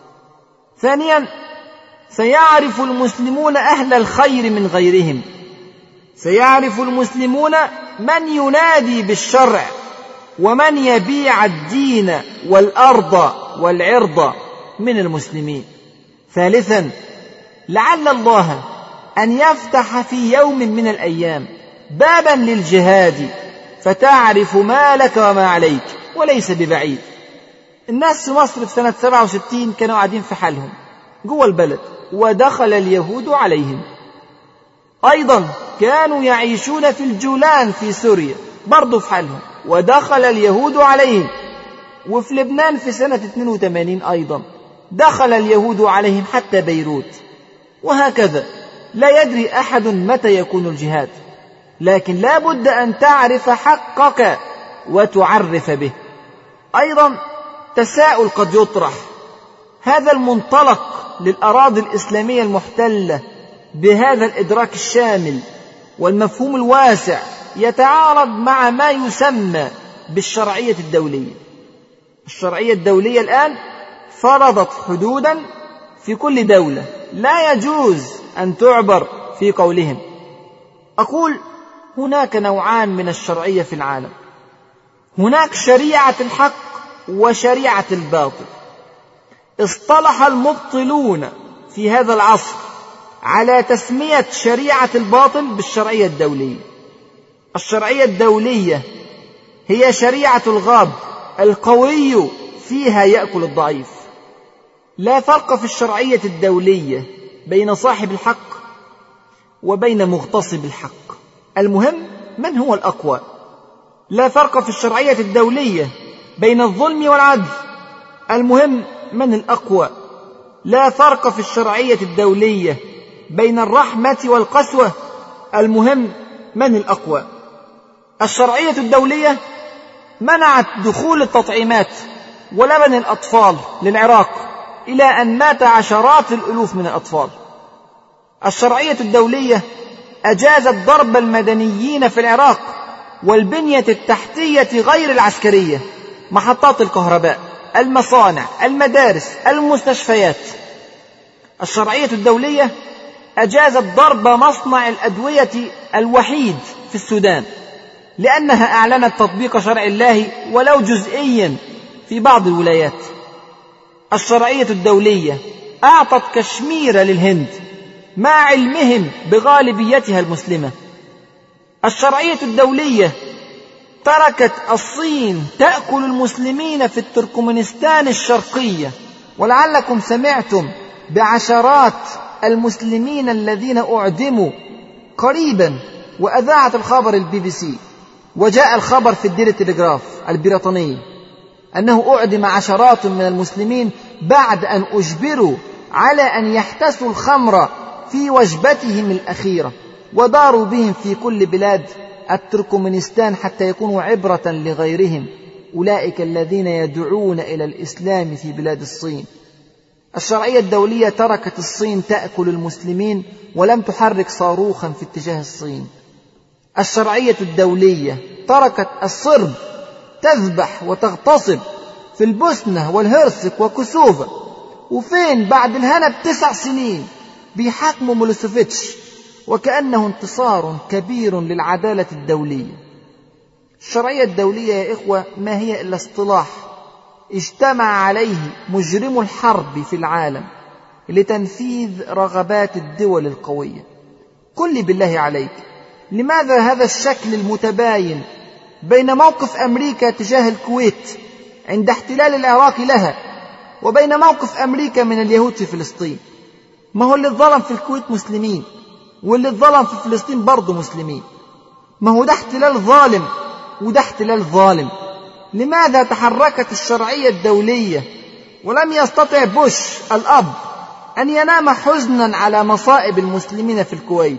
ثانيا، سيعرف المسلمون أهل الخير من غيرهم. سيعرف المسلمون من ينادي بالشرع ومن يبيع الدين والأرض والعرض من المسلمين. ثالثا، لعل الله أن يفتح في يوم من الأيام بابا للجهاد فتعرف ما لك وما عليك، وليس ببعيد. الناس في مصر في سنة سبعة وستين كانوا قاعدين في حالهم جوه البلد، ودخل اليهود عليهم. أيضا كانوا يعيشون في الجولان في سوريا برضو في حالهم، ودخل اليهود عليهم. وفي لبنان في سنة اثنين وثمانين أيضا دخل اليهود عليهم حتى بيروت. وهكذا لا يدري أحد متى يكون الجهاد، لكن لا بد أن تعرف حقك وتعرف به. أيضا تساؤل قد يطرح: هذا المنطلق للأراضي الإسلامية المحتلة بهذا الإدراك الشامل والمفهوم الواسع يتعارض مع ما يسمى بالشرعية الدولية. الشرعية الدولية الآن فرضت حدودا في كل دولة لا يجوز أن تعبر في قولهم. أقول هناك نوعان من الشرعية في العالم: هناك شريعة الحق وشريعة الباطل. اصطلح المبطلون في هذا العصر على تسمية شريعة الباطل بالشرعية الدولية. الشرعية الدولية هي شريعة الغاب، القوي فيها يأكل الضعيف. لا فرق في الشرعية الدولية بين صاحب الحق وبين مغتصب الحق، المهم من هو الأقوى. لا فرق في الشرعية الدولية بين الظلم والعدل، المهم من الأقوى. لا فرق في الشرعية الدولية بين الرحمة والقسوة، المهم من الأقوى. الشرعية الدولية منعت دخول التطعيمات ولبن الأطفال للعراق إلى أن مات عشرات الألوف من الأطفال. الشرعية الدولية أجازت ضرب المدنيين في العراق والبنية التحتية غير العسكرية، محطات الكهرباء، المصانع، المدارس، المستشفيات. الشرعية الدولية أجازت ضرب مصنع الأدوية الوحيد في السودان لأنها أعلنت تطبيق شرع الله ولو جزئيا في بعض الولايات. الشرعية الدولية أعطت كشمير للهند مع علمهم بغالبيتها المسلمة. الشرعية الدولية تركت الصين تأكل المسلمين في التركمانستان الشرقية، ولعلكم سمعتم بعشرات المسلمين الذين أعدموا قريبا، وأذاعت الخبر البي بي سي، وجاء الخبر في الديلي تلغراف البريطاني أنه أعدم عشرات من المسلمين بعد أن أجبروا على أن يحتسوا الخمر في وجبتهم الأخيرة، وداروا بهم في كل بلاد التركمانستان حتى يكونوا عبرة لغيرهم. أولئك الذين يدعون إلى الإسلام في بلاد الصين. الشرعية الدولية تركت الصين تأكل المسلمين ولم تحرك صاروخا في اتجاه الصين. الشرعية الدولية تركت الصرب تذبح وتغتصب في البوسنة والهرسك وكوسوفا، وفين بعد الهنا بتسع سنين بيحاكموا ميلوسيفيتش وكأنه انتصار كبير للعدالة الدولية. الشرعية الدولية يا إخوة ما هي إلا اصطلاح اجتمع عليه مجرم الحرب في العالم لتنفيذ رغبات الدول القوية. قل لي بالله عليك، لماذا هذا الشكل المتباين بين موقف أمريكا تجاه الكويت عند احتلال العراق لها وبين موقف أمريكا من اليهود في فلسطين؟ ما هو اللي اتظلم في الكويت مسلمين، واللي اتظلم في فلسطين برضه مسلمين. ما هو ده احتلال ظالم وده احتلال ظالم. لماذا تحركت الشرعية الدولية ولم يستطع بوش الأب أن ينام حزنا على مصائب المسلمين في الكويت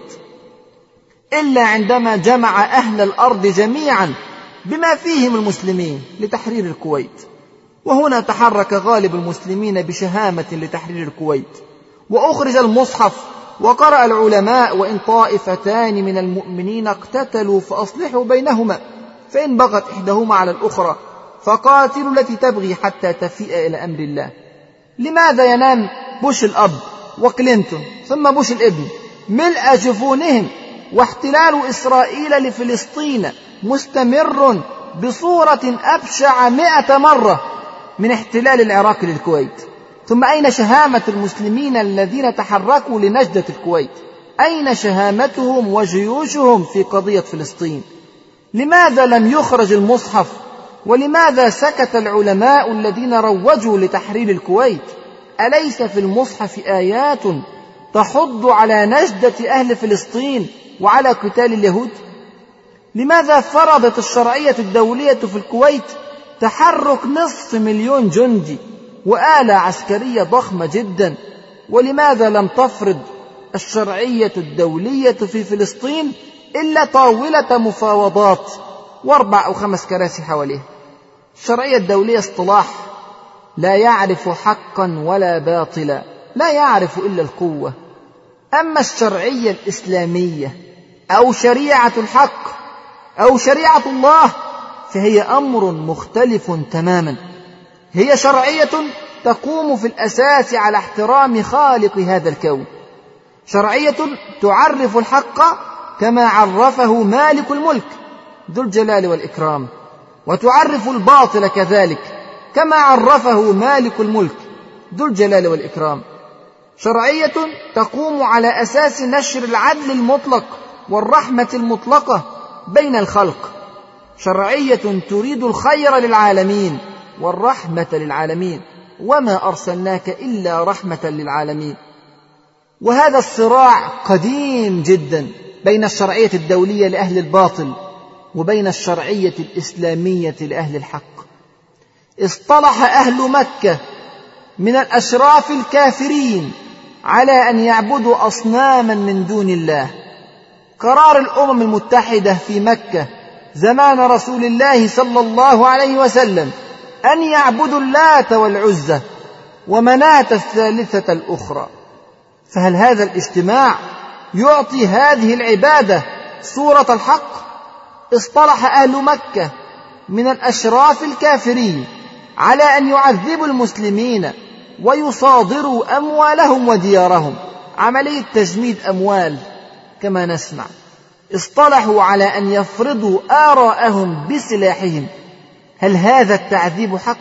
إلا عندما جمع أهل الأرض جميعا بما فيهم المسلمين لتحرير الكويت؟ وهنا تحرك غالب المسلمين بشهامة لتحرير الكويت، وأخرج المصحف وقرأ العلماء: وإن طائفتان من المؤمنين اقتتلوا فأصلحوا بينهما فإن بغت إحداهما على الأخرى فقاتلوا التي تبغي حتى تفيء إلى أمر الله. لماذا ينام بوش الأب وكلينتون ثم بوش الابن ملء جفونهم واحتلال إسرائيل لفلسطين مستمر بصورة أبشع مئة مرة من احتلال العراق للكويت؟ ثم أين شهامة المسلمين الذين تحركوا لنجدة الكويت؟ أين شهامتهم وجيوشهم في قضية فلسطين؟ لماذا لم يخرج المصحف؟ ولماذا سكت العلماء الذين روجوا لتحرير الكويت؟ أليس في المصحف آيات تحض على نجدة أهل فلسطين وعلى قتال اليهود؟ لماذا فرضت الشرعية الدولية في الكويت تحرك نصف مليون جندي وآلة عسكرية ضخمة جدا؟ ولماذا لم تفرض الشرعية الدولية في فلسطين إلا طاولة مفاوضات واربع أو خمس كراسي حواليه؟ الشرعية الدولية اصطلاح لا يعرف حقا ولا باطلا، لا يعرف إلا القوة. أما الشرعية الإسلامية أو شريعة الحق أو شريعة الله فهي أمر مختلف تماما. هي شرعية تقوم في الأساس على احترام خالق هذا الكون، شرعية تعرف الحق كما عرفه مالك الملك ذو الجلال والإكرام، وتعرف الباطل كذلك كما عرفه مالك الملك ذو الجلال والإكرام. شرعية تقوم على أساس نشر العدل المطلق والرحمة المطلقة بين الخلق، شرعية تريد الخير للعالمين والرحمة للعالمين، وما أرسلناك إلا رحمة للعالمين. وهذا الصراع قديم جدا بين الشرعية الدولية لأهل الباطل وبين الشرعية الإسلامية لأهل الحق. اصطلح أهل مكة من الأشراف الكافرين على أن يعبدوا أصناما من دون الله. قرار الأمم المتحدة في مكة زمان رسول الله صلى الله عليه وسلم أن يعبدوا اللات والعزى ومناة الثالثة الأخرى. فهل هذا الاجتماع يعطي هذه العبادة صورة الحق؟ اصطلح أهل مكة من الأشراف الكافرين على أن يعذبوا المسلمين ويصادروا أموالهم وديارهم، عملية تجميد أموال كما نسمع. اصطلحوا على أن يفرضوا آراءهم بسلاحهم. هل هذا التعذيب حق؟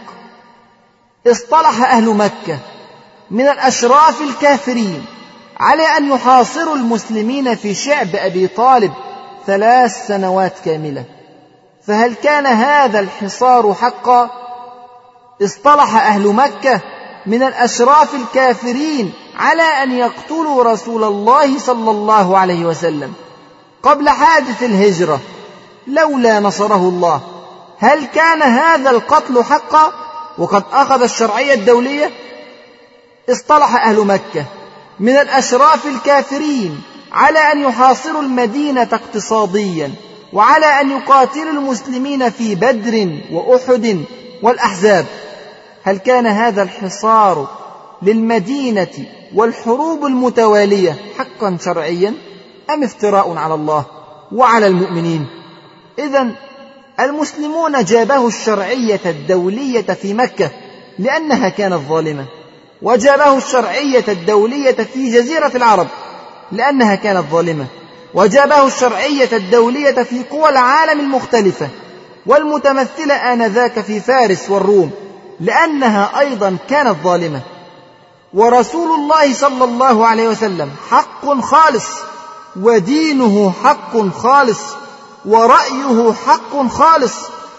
اصطلح أهل مكة من الأشراف الكافرين على أن يحاصروا المسلمين في شعب أبي طالب ثلاث سنوات كاملة. فهل كان هذا الحصار حقا؟ اصطلح أهل مكة من الأشراف الكافرين على أن يقتلوا رسول الله صلى الله عليه وسلم قبل حادث الهجرة لولا نصره الله. هل كان هذا القتل حقا وقد أخذ الشرعية الدولية؟ اصطلح أهل مكة من الأشراف الكافرين على أن يحاصروا المدينة اقتصاديا وعلى أن يقاتلوا المسلمين في بدر وأحد والأحزاب. هل كان هذا الحصار للمدينة والحروب المتوالية حقا شرعيا أم افتراء على الله وعلى المؤمنين؟ إذن المسلمون جابهوا الشرعية الدولية في مكة لأنها كانت ظالمة، وجابهوا الشرعية الدولية في جزيرة العرب لأنها كانت ظالمة، وجابهوا الشرعية الدولية في قوى العالم المختلفة والمتمثلة آنذاك في فارس والروم لأنها أيضا كانت ظالمة. ورسول الله صلى الله عليه وسلم حق خالص، ودينه حق خالص، ورأيه حق خالص،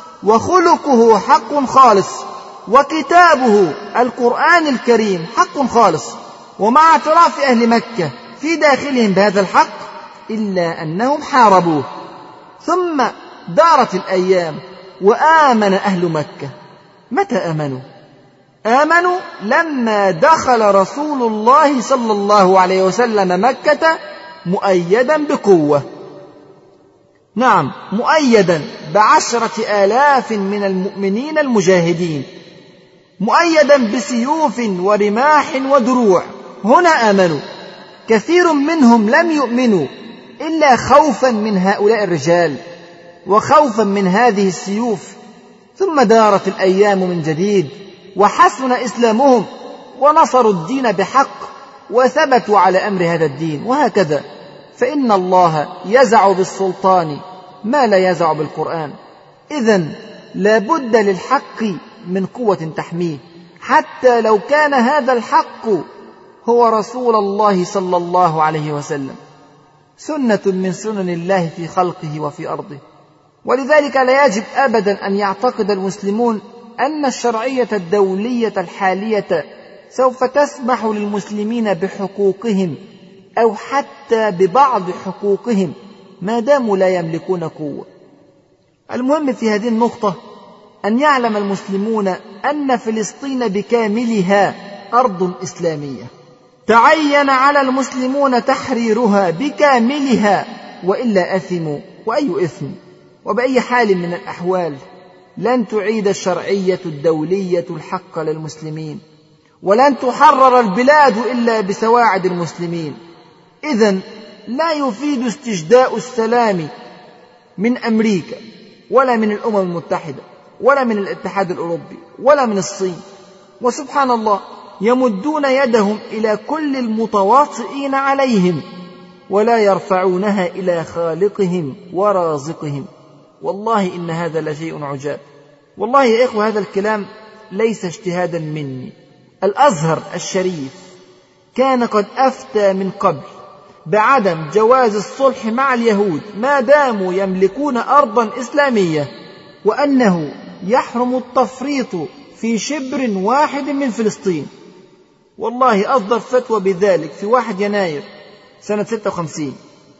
وخلقه حق خالص، وكتابه القرآن الكريم حق خالص. ومع اعتراف أهل مكة في داخلهم بهذا الحق إلا أنهم حاربوه. ثم دارت الأيام وآمن أهل مكة. متى آمنوا؟ آمنوا لما دخل رسول الله صلى الله عليه وسلم مكة مؤيدا بقوة، نعم مؤيدا بعشرة آلاف من المؤمنين المجاهدين، مؤيدا بسيوف ورماح ودروع. هنا آمنوا. كثير منهم لم يؤمنوا إلا خوفا من هؤلاء الرجال وخوفا من هذه السيوف. ثم دارت الأيام من جديد وحسن إسلامهم ونصروا الدين بحق وثبتوا على أمر هذا الدين. وهكذا فإن الله يزع بالسلطان ما لا يزع بالقرآن. إذن لا بد للحق من قوة تحميه، حتى لو كان هذا الحق هو رسول الله صلى الله عليه وسلم، سنة من سنن الله في خلقه وفي أرضه. ولذلك لا يجب أبدا أن يعتقد المسلمون أن الشرعية الدولية الحالية سوف تسمح للمسلمين بحقوقهم أو حتى ببعض حقوقهم ما داموا لا يملكون قوة. المهم في هذه النقطة أن يعلم المسلمون أن فلسطين بكاملها أرض إسلامية، تعين على المسلمون تحريرها بكاملها وإلا أثموا. وأي إثم؟ وبأي حال من الأحوال لن تعيد الشرعية الدولية الحق للمسلمين، ولن تحرر البلاد إلا بسواعد المسلمين. إذن لا يفيد استجداء السلام من أمريكا ولا من الأمم المتحدة ولا من الاتحاد الأوروبي ولا من الصين. وسبحان الله يمدون يدهم إلى كل المتواطئين عليهم ولا يرفعونها إلى خالقهم ورازقهم. والله إن هذا لشيء عجاب. والله يا إخوة هذا الكلام ليس اجتهادا مني. الأزهر الشريف كان قد أفتى من قبل بعدم جواز الصلح مع اليهود ما داموا يملكون أرضا إسلامية، وأنه يحرم التفريط في شبر واحد من فلسطين. والله أصدر فتوى بذلك في واحد يناير سنة ستة وخمسين.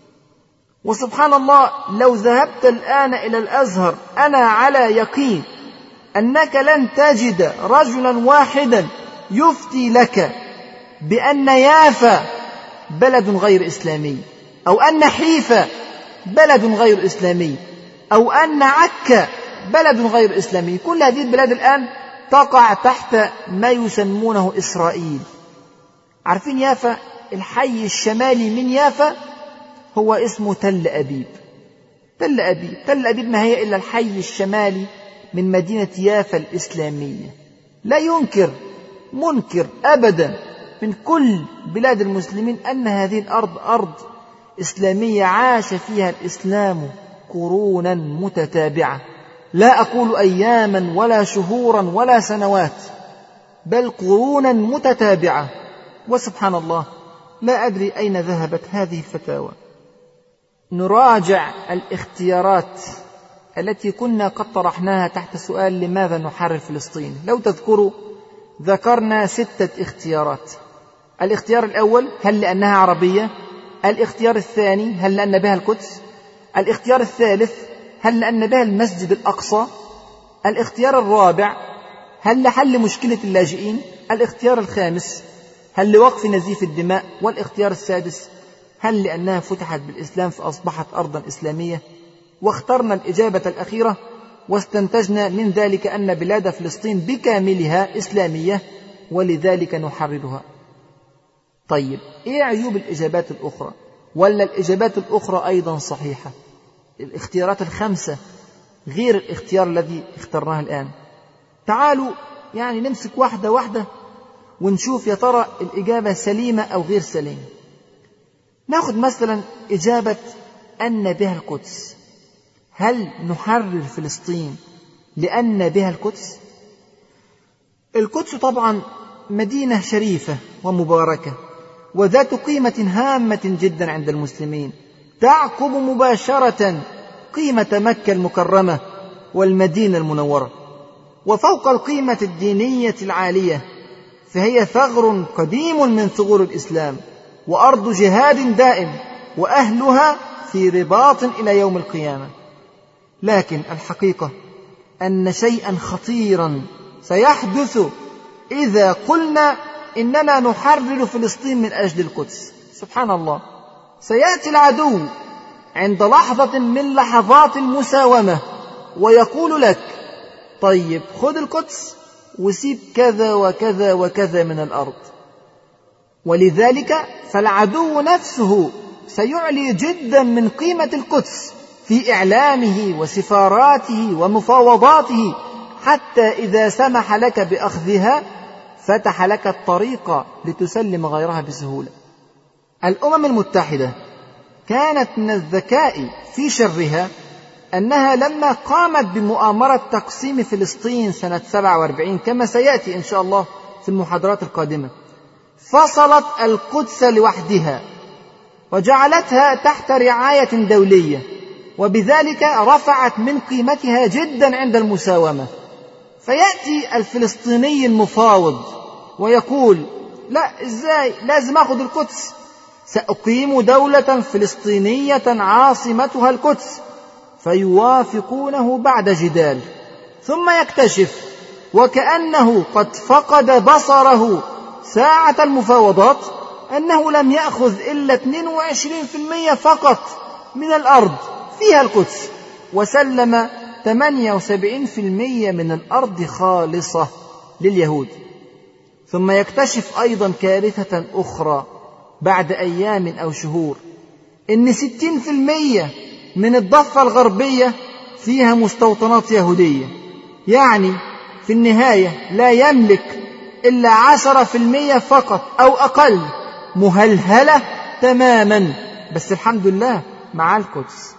وسبحان الله لو ذهبت الآن إلى الأزهر أنا على يقين أنك لن تجد رجلا واحدا يفتي لك بأن يافا بلد غير إسلامي، أو أن حيفا بلد غير إسلامي، أو أن عكا بلد غير إسلامي. كل هذه البلاد الآن تقع تحت ما يسمونه إسرائيل. عارفين يافا؟ الحي الشمالي من يافا هو اسمه تل أبيب. تل أبيب تل أبيب ما هي إلا الحي الشمالي من مدينة يافا الإسلامية. لا ينكر منكر أبدا من كل بلاد المسلمين أن هذه الأرض أرض إسلامية عاش فيها الإسلام قرونا متتابعة، لا أقول أياما ولا شهورا ولا سنوات، بل قرونا متتابعة. وسبحان الله لا أدري أين ذهبت هذه الفتاوى. نراجع الاختيارات التي كنا قد طرحناها تحت سؤال لماذا نحرر فلسطين. لو تذكروا ذكرنا ستة اختيارات. الاختيار الأول هل لأنها عربية؟ الاختيار الثاني هل لأن بها القدس؟ الاختيار الثالث هل لأن بها المسجد الأقصى؟ الاختيار الرابع هل لحل مشكلة اللاجئين؟ الاختيار الخامس هل لوقف نزيف الدماء؟ والاختيار السادس هل لأنها فتحت بالإسلام فأصبحت أرضا إسلامية؟ واخترنا الإجابة الأخيرة، واستنتجنا من ذلك أن بلاد فلسطين بكاملها إسلامية ولذلك نحررها. طيب إيه عيوب الإجابات الأخرى؟ ولا الإجابات الأخرى أيضا صحيحة؟ الاختيارات الخمسة غير الاختيار الذي اخترناه الآن. تعالوا يعني نمسك واحدة واحدة ونشوف يا ترى الإجابة سليمة أو غير سليمة. ناخذ مثلا إجابة أن بها القدس. هل نحرر فلسطين لأن بها القدس؟ القدس طبعا مدينة شريفة ومباركة وذات قيمة هامة جدا عند المسلمين، تعقب مباشرة قيمة مكة المكرمة والمدينة المنورة، وفوق القيمة الدينية العالية فهي ثغر قديم من ثغور الإسلام وأرض جهاد دائم وأهلها في رباط إلى يوم القيامة. لكن الحقيقة أن شيئا خطيرا سيحدث إذا قلنا إننا نحرر فلسطين من أجل القدس. سبحان الله، سيأتي العدو عند لحظة من لحظات المساومة ويقول لك طيب خذ القدس وسيب كذا وكذا وكذا من الأرض، ولذلك فالعدو نفسه سيعلي جدا من قيمة القدس في إعلامه وسفاراته ومفاوضاته، حتى إذا سمح لك بأخذها فتح لك الطريق لتسلم غيرها بسهولة. الأمم المتحدة كانت من الذكاء في شرها أنها لما قامت بمؤامرة تقسيم فلسطين سنة سبعة وأربعين كما سيأتي إن شاء الله في المحاضرات القادمة، فصلت القدس لوحدها وجعلتها تحت رعاية دولية، وبذلك رفعت من قيمتها جدا عند المساومة. فيأتي الفلسطيني المفاوض ويقول لا إزاي، لازم أخذ القدس، سأقيم دولة فلسطينية عاصمتها القدس، فيوافقونه بعد جدال، ثم يكتشف وكأنه قد فقد بصره ساعة المفاوضات أنه لم يأخذ إلا اثنين وعشرين بالمئة فقط من الأرض فيها القدس، وسلم ثمانية وسبعين بالمئة من الأرض خالصة لليهود. ثم يكتشف أيضا كارثة أخرى بعد أيام أو شهور، إن ستين بالمئة من الضفة الغربية فيها مستوطنات يهودية، يعني في النهاية لا يملك إلا عشرة بالمئة فقط أو أقل، مهلهلة تماما، بس الحمد لله مع القدس.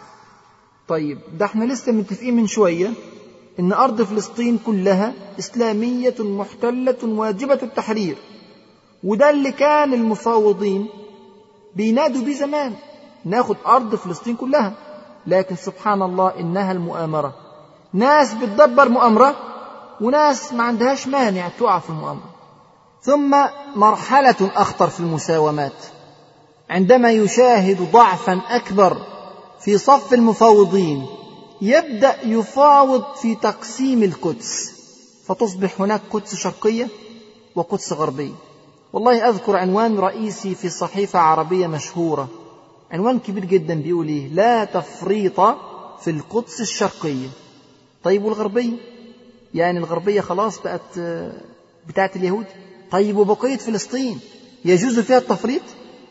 طيب ده احنا لسه متفقين من شوية إن أرض فلسطين كلها إسلامية محتلة واجبة التحرير، وده اللي كان المفاوضين بينادوا بيه زمان، ناخد أرض فلسطين كلها. لكن سبحان الله إنها المؤامرة، ناس بتدبر مؤامرة وناس ما عندهاش مانع تقع في المؤامرة. ثم مرحلة أخطر في المساومات، عندما يشاهد ضعفا أكبر في صف المفاوضين يبدأ يفاوض في تقسيم القدس، فتصبح هناك قدس شرقية وقدس غربية. والله أذكر عنوان رئيسي في صحيفة عربية مشهورة، عنوان كبير جدا بيقول إيه؟ لا تفريط في القدس الشرقية. طيب والغربية؟ يعني الغربية خلاص بقت بتاعت اليهود؟ طيب وبقية فلسطين يجوز فيها التفريط؟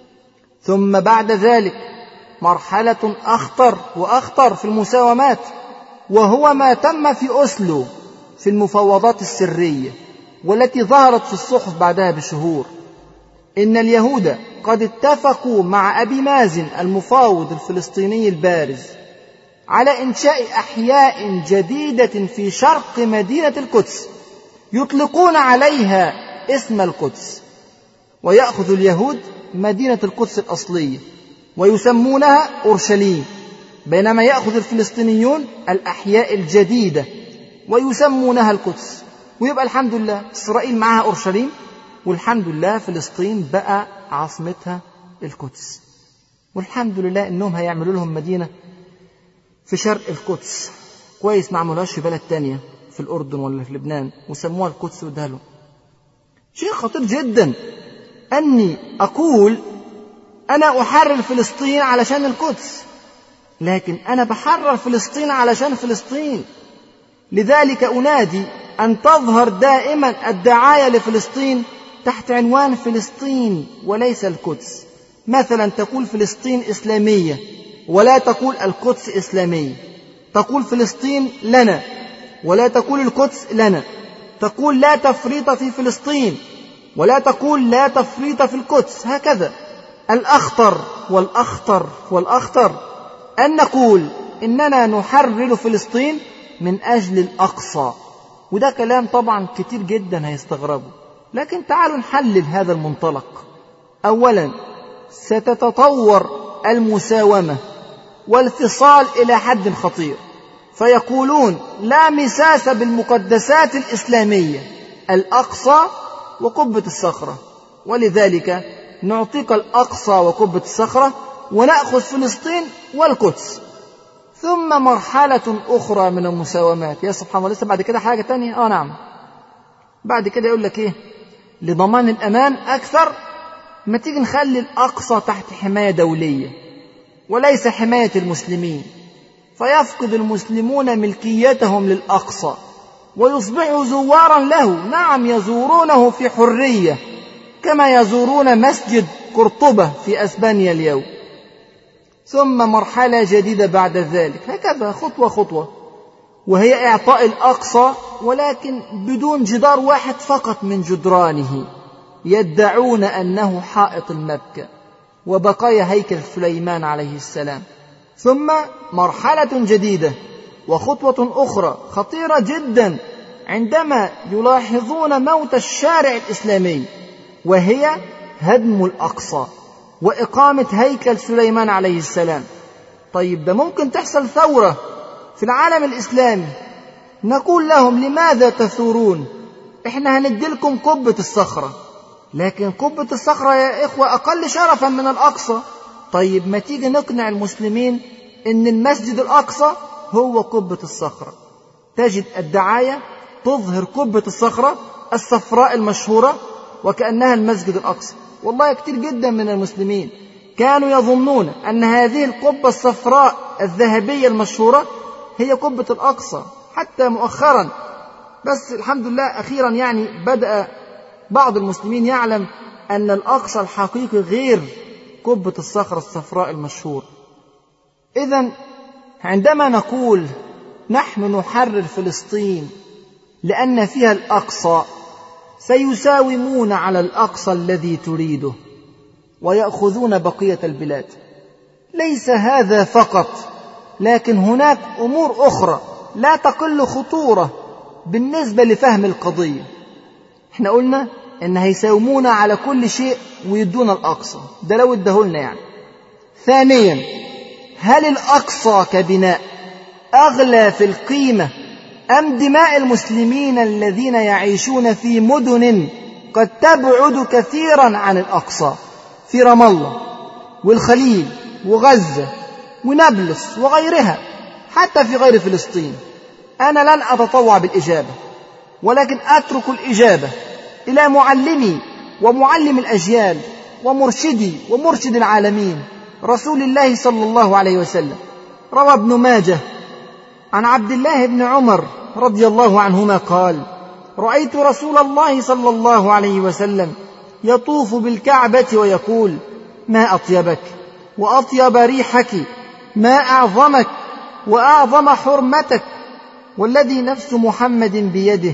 ثم بعد ذلك مرحلة أخطر وأخطر في المساومات، وهو ما تم في أوسلو في المفاوضات السرية والتي ظهرت في الصحف بعدها بشهور. إن اليهود قد اتفقوا مع أبي مازن المفاوض الفلسطيني البارز على إنشاء أحياء جديدة في شرق مدينة القدس يطلقون عليها اسم القدس، ويأخذ اليهود مدينة القدس الأصلية ويسمونها أورشليم، بينما يأخذ الفلسطينيون الأحياء الجديدة ويسمونها القدس. ويبقى الحمد لله إسرائيل معها أورشليم، والحمد لله فلسطين بقى عاصمتها القدس، والحمد لله إنهم هيعملوا لهم مدينة في شرق القدس كويس، ما عملوهاش في بلد تانية في الأردن ولا في لبنان وسموها القدس ودهلوا. شيء خطير جدا أني أقول أنا أحرر فلسطين علشان القدس، لكن أنا بحرر فلسطين علشان فلسطين. لذلك أنادي أن تظهر دائما الدعاية لفلسطين تحت عنوان فلسطين وليس القدس. مثلا تقول فلسطين إسلامية ولا تقول القدس إسلامية، تقول فلسطين لنا ولا تقول القدس لنا، تقول لا تفريط في فلسطين ولا تقول لا تفريط في القدس. هكذا. الأخطر والأخطر والأخطر أن نقول إننا نحرر فلسطين من أجل الأقصى، وده كلام طبعا كتير جدا هيستغربوا، لكن تعالوا نحلل هذا المنطلق. أولا، ستتطور المساومة والفصال إلى حد خطير، فيقولون لا مساس بالمقدسات الإسلامية، الأقصى وقبة الصخرة، ولذلك نعطيك الأقصى وقبة الصخرة ونأخذ فلسطين والقدس. ثم مرحلة أخرى من المساومات. يا سبحان الله، لسه بعد كده حاجة تانية. آه نعم، بعد كده يقول لك إيه؟ لضمان الأمان أكثر ما تيجي نخلي الأقصى تحت حماية دولية وليس حماية المسلمين، فيفقد المسلمون ملكيتهم للأقصى ويصبحوا زوارا له. نعم، يزورونه في حرية كما يزورون مسجد قرطبة في أسبانيا اليوم. ثم مرحلة جديدة بعد ذلك، هكذا خطوة خطوة، وهي إعطاء الأقصى ولكن بدون جدار واحد فقط من جدرانه، يدعون أنه حائط المبكى وبقايا هيكل سليمان عليه السلام. ثم مرحلة جديدة وخطوة أخرى خطيرة جدا عندما يلاحظون موت الشارع الإسلامي، وهي هدم الأقصى وإقامة هيكل سليمان عليه السلام. طيب ده ممكن تحصل ثورة في العالم الإسلامي، نقول لهم لماذا تثورون؟ إحنا هندلكم قبة الصخرة، لكن قبة الصخرة يا إخوة أقل شرفا من الأقصى. طيب ما تيجي نقنع المسلمين إن المسجد الأقصى هو قبة الصخرة. تجد الدعاية تظهر قبة الصخرة الصفراء المشهورة وكأنها المسجد الأقصى. والله كتير جدا من المسلمين كانوا يظنون أن هذه القبة الصفراء الذهبية المشهورة هي قبة الأقصى حتى مؤخرا، بس الحمد لله أخيرا يعني بدأ بعض المسلمين يعلم أن الأقصى الحقيقي غير قبة الصخرة الصفراء المشهور. إذن عندما نقول نحن نحرر فلسطين لأن فيها الأقصى، سيساومون على الأقصى الذي تريده ويأخذون بقية البلاد. ليس هذا فقط، لكن هناك أمور أخرى لا تقل خطورة بالنسبة لفهم القضية. احنا قلنا إن هيساومون على كل شيء ويدون الأقصى، ده لو ادهولنا يعني. ثانيا، هل الأقصى كبناء أغلى في القيمة أم دماء المسلمين الذين يعيشون في مدن قد تبعد كثيرا عن الأقصى، في رام الله والخليل وغزة ونابلس وغيرها، حتى في غير فلسطين؟ أنا لن أتطوع بالإجابة، ولكن أترك الإجابة إلى معلمي ومعلم الأجيال ومرشدي ومرشد العالمين رسول الله صلى الله عليه وسلم. روى ابن ماجه عن عبد الله بن عمر رضي الله عنهما قال: رأيت رسول الله صلى الله عليه وسلم يطوف بالكعبة ويقول: ما أطيبك وأطيب ريحك، ما أعظمك وأعظم حرمتك، والذي نفس محمد بيده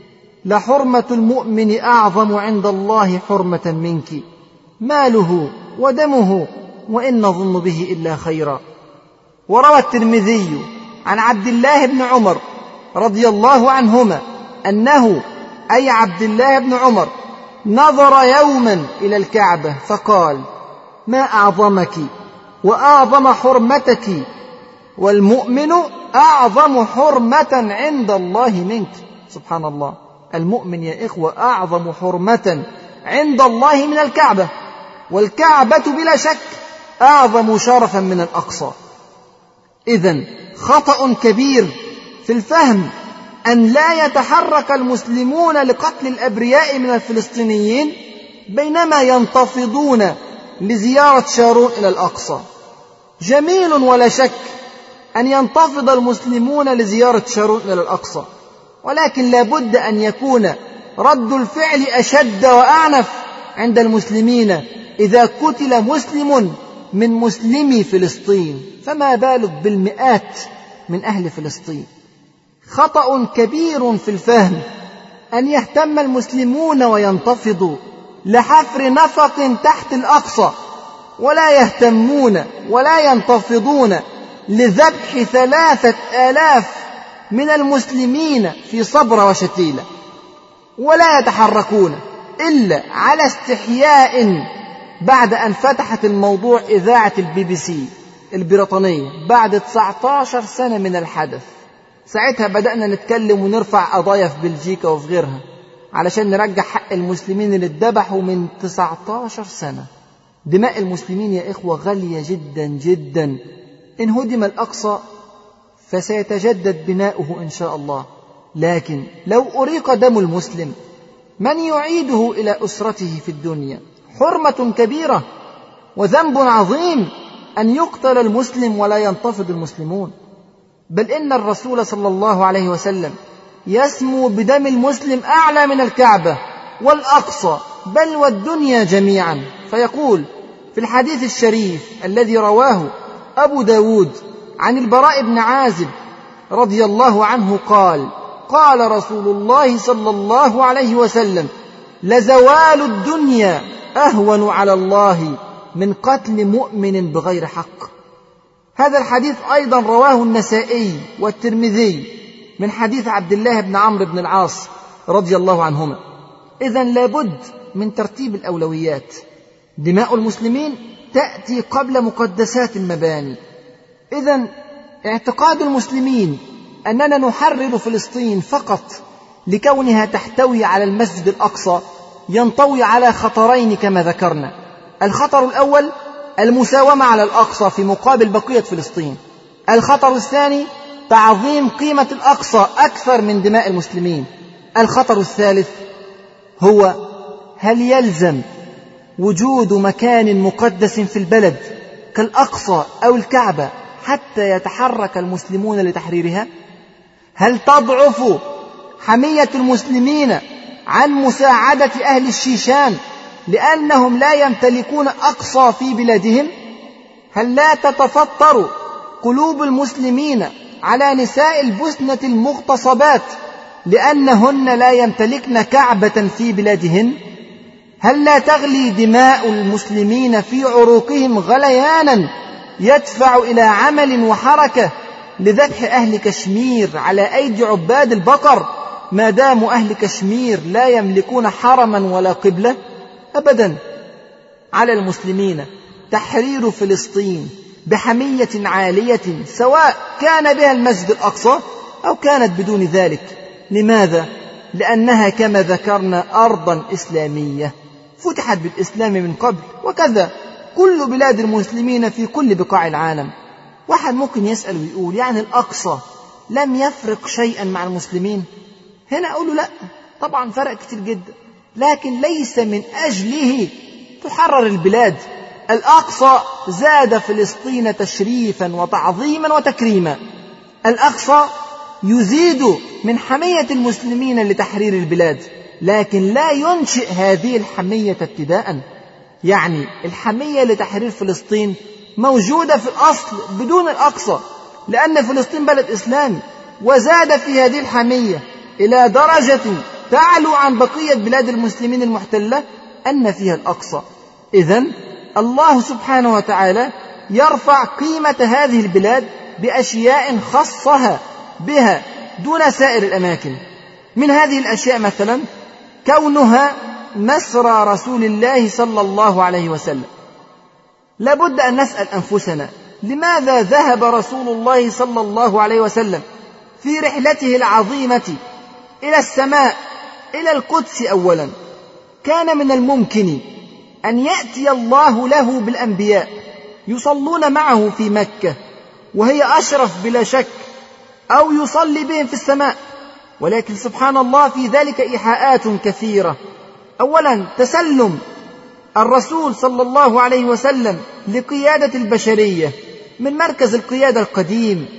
لحرمة المؤمن أعظم عند الله حرمة منك، ماله ودمه وإن نظن به إلا خيرا. وروى الترمذي عن عبد الله بن عمر رضي الله عنهما أنه أي عبد الله بن عمر نظر يوما إلى الكعبة فقال: ما أعظمك وأعظم حرمتك، والمؤمن أعظم حرمة عند الله منك. سبحان الله، المؤمن يا إخوة أعظم حرمة عند الله من الكعبة، والكعبة بلا شك أعظم شرفا من الأقصى. إذن خطأ كبير في الفهم أن لا يتحرك المسلمون لقتل الأبرياء من الفلسطينيين بينما ينتفضون لزيارة شارون إلى الأقصى. جميل ولا شك أن ينتفض المسلمون لزيارة شارون إلى الأقصى، ولكن لا بد أن يكون رد الفعل أشد وأعنف عند المسلمين إذا قتل مسلم من مسلمي فلسطين، فما بالك بالمئات من أهل فلسطين. خطأ كبير في الفهم أن يهتم المسلمون وينتفضوا لحفر نفق تحت الأقصى، ولا يهتمون ولا ينتفضون لذبح ثلاثة آلاف من المسلمين في صبر وشتيلة، ولا يتحركون إلا على استحياء بعد أن فتحت الموضوع إذاعة البي بي سي البريطانية بعد تسعة عشر سنة من الحدث. ساعتها بدأنا نتكلم ونرفع قضايا في بلجيكا وفي غيرها علشان نرجع حق المسلمين اللي اتذبحوا من تسعة عشر سنة. دماء المسلمين يا إخوة غالية جدا جدا. إن هدم الأقصى فسيتجدد بناؤه إن شاء الله، لكن لو أريق دم المسلم من يعيده إلى أسرته في الدنيا؟ حرمة كبيرة وذنب عظيم أن يقتل المسلم ولا ينتفض المسلمون. بل إن الرسول صلى الله عليه وسلم يسمو بدم المسلم أعلى من الكعبة والأقصى بل والدنيا جميعا، فيقول في الحديث الشريف الذي رواه أبو داود عن البراء بن عازب رضي الله عنه قال: قال رسول الله صلى الله عليه وسلم: لزوال الدنيا أهون على الله من قتل مؤمن بغير حق. هذا الحديث أيضا رواه النسائي والترمذي من حديث عبد الله بن عمرو بن العاص رضي الله عنهما. إذن لابد من ترتيب الأولويات. دماء المسلمين تأتي قبل مقدسات المباني. إذن اعتقاد المسلمين أننا نحرر فلسطين فقط لكونها تحتوي على المسجد الأقصى ينطوي على خطرين كما ذكرنا. الخطر الأول المساومة على الأقصى في مقابل بقية فلسطين. الخطر الثاني تعظيم قيمة الأقصى أكثر من دماء المسلمين. الخطر الثالث هو هل يلزم وجود مكان مقدس في البلد كالأقصى أو الكعبة حتى يتحرك المسلمون لتحريرها؟ هل تضعف حمية المسلمين عن مساعدة أهل الشيشان لأنهم لا يمتلكون أقصى في بلادهم؟ هل لا تتفطر قلوب المسلمين على نساء البسنة المغتصبات لأنهن لا يمتلكن كعبة في بلادهن؟ هل لا تغلي دماء المسلمين في عروقهم غليانا يدفع إلى عمل وحركة لذبح أهل كشمير على أيدي عباد البقر ما دام أهل كشمير لا يملكون حرما ولا قبلة؟ أبدا. على المسلمين تحرير فلسطين بحمية عالية سواء كان بها المسجد الأقصى أو كانت بدون ذلك. لماذا؟ لأنها كما ذكرنا أرضا إسلامية فتحت بالإسلام من قبل، وكذا كل بلاد المسلمين في كل بقاع العالم. واحد ممكن يسأل ويقول يعني الأقصى لم يفرق شيئا مع المسلمين؟ هنا أقول له لا، طبعا فرق كتير جدا، لكن ليس من أجله تحرر البلاد. الأقصى زاد فلسطين تشريفا وتعظيما وتكريما. الأقصى يزيد من حمية المسلمين لتحرير البلاد، لكن لا ينشئ هذه الحمية ابتداء. يعني الحمية لتحرير فلسطين موجودة في الأصل بدون الأقصى، لأن فلسطين بلد إسلامي، وزاد في هذه الحمية إلى درجة تعلو عن بقية بلاد المسلمين المحتلة أن فيها الأقصى. إذن الله سبحانه وتعالى يرفع قيمة هذه البلاد بأشياء خصها بها دون سائر الأماكن. من هذه الأشياء مثلا كونها مسرى رسول الله صلى الله عليه وسلم. لابد أن نسأل أنفسنا لماذا ذهب رسول الله صلى الله عليه وسلم في رحلته العظيمة إلى السماء إلى القدس أولا؟ كان من الممكن أن يأتي الله له بالأنبياء يصلون معه في مكة وهي أشرف بلا شك، أو يصلي بهم في السماء، ولكن سبحان الله في ذلك إيحاءات كثيرة. أولا تسلم الرسول صلى الله عليه وسلم لقيادة البشرية من مركز القيادة القديم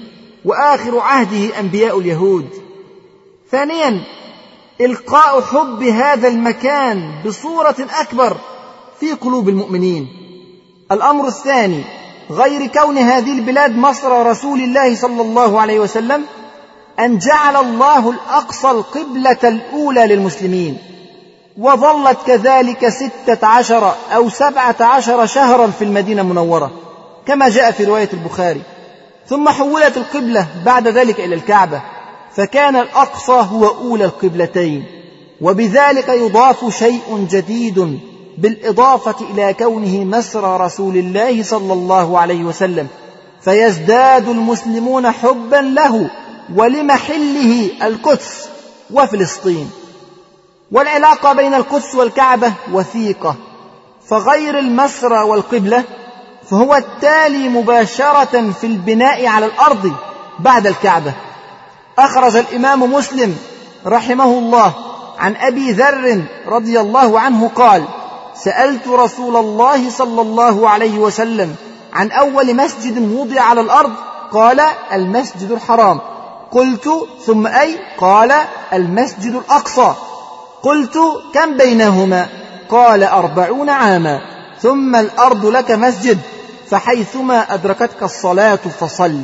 وآخر عهده أنبياء اليهود. ثانيا إلقاء حب هذا المكان بصورة أكبر في قلوب المؤمنين. الأمر الثاني غير كون هذه البلاد مصر رسول الله صلى الله عليه وسلم أن جعل الله الأقصى القبلة الأولى للمسلمين، وظلت كذلك ستة عشر أو سبعة عشر شهرا في المدينة المنورة كما جاء في رواية البخاري، ثم حولت القبلة بعد ذلك إلى الكعبة، فكان الأقصى هو أولى القبلتين. وبذلك يضاف شيء جديد بالإضافة إلى كونه مسرى رسول الله صلى الله عليه وسلم، فيزداد المسلمون حبا له ولمحله القدس وفلسطين. والعلاقة بين القدس والكعبة وثيقة، فغير المسرى والقبلة فهو التالي مباشرة في البناء على الأرض بعد الكعبة. أخرج الإمام مسلم رحمه الله عن أبي ذر رضي الله عنه قال: سألت رسول الله صلى الله عليه وسلم عن أول مسجد وضع على الأرض، قال: المسجد الحرام. قلت: ثم أي؟ قال: المسجد الأقصى. قلت: كم بينهما؟ قال: أربعون عاما. ثم الأرض لك مسجد، فحيثما أدركتك الصلاة فصل.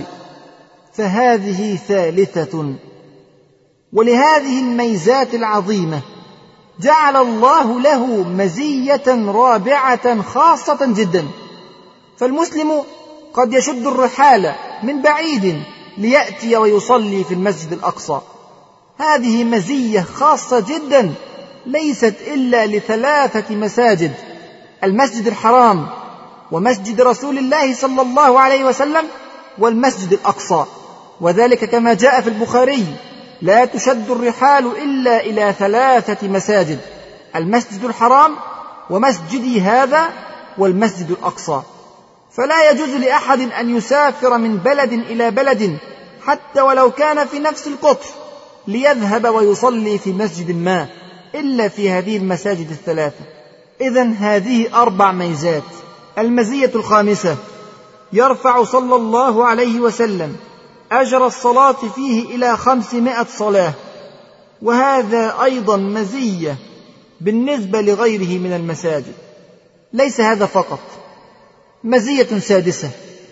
فهذه ثالثة. ولهذه الميزات العظيمة جعل الله له مزية رابعة خاصة جدا، فالمسلم قد يشد الرحال من بعيد ليأتي ويصلي في المسجد الأقصى. هذه مزية خاصة جدا ليست إلا لثلاثة مساجد: المسجد الحرام، ومسجد رسول الله صلى الله عليه وسلم، والمسجد الأقصى. وذلك كما جاء في البخاري: لا تشد الرحال إلا إلى ثلاثة مساجد: المسجد الحرام، ومسجدي هذا، والمسجد الأقصى. فلا يجوز لأحد أن يسافر من بلد إلى بلد حتى ولو كان في نفس القطر ليذهب ويصلي في مسجد ما إلا في هذه المساجد الثلاثة. إذن هذه أربع ميزات. المزية الخامسة: يرفع صلى الله عليه وسلم أجر الصلاة فيه إلى خمسمائة صلاة، وهذا أيضا مزية بالنسبة لغيره من المساجد. ليس هذا فقط، مزية سادسة: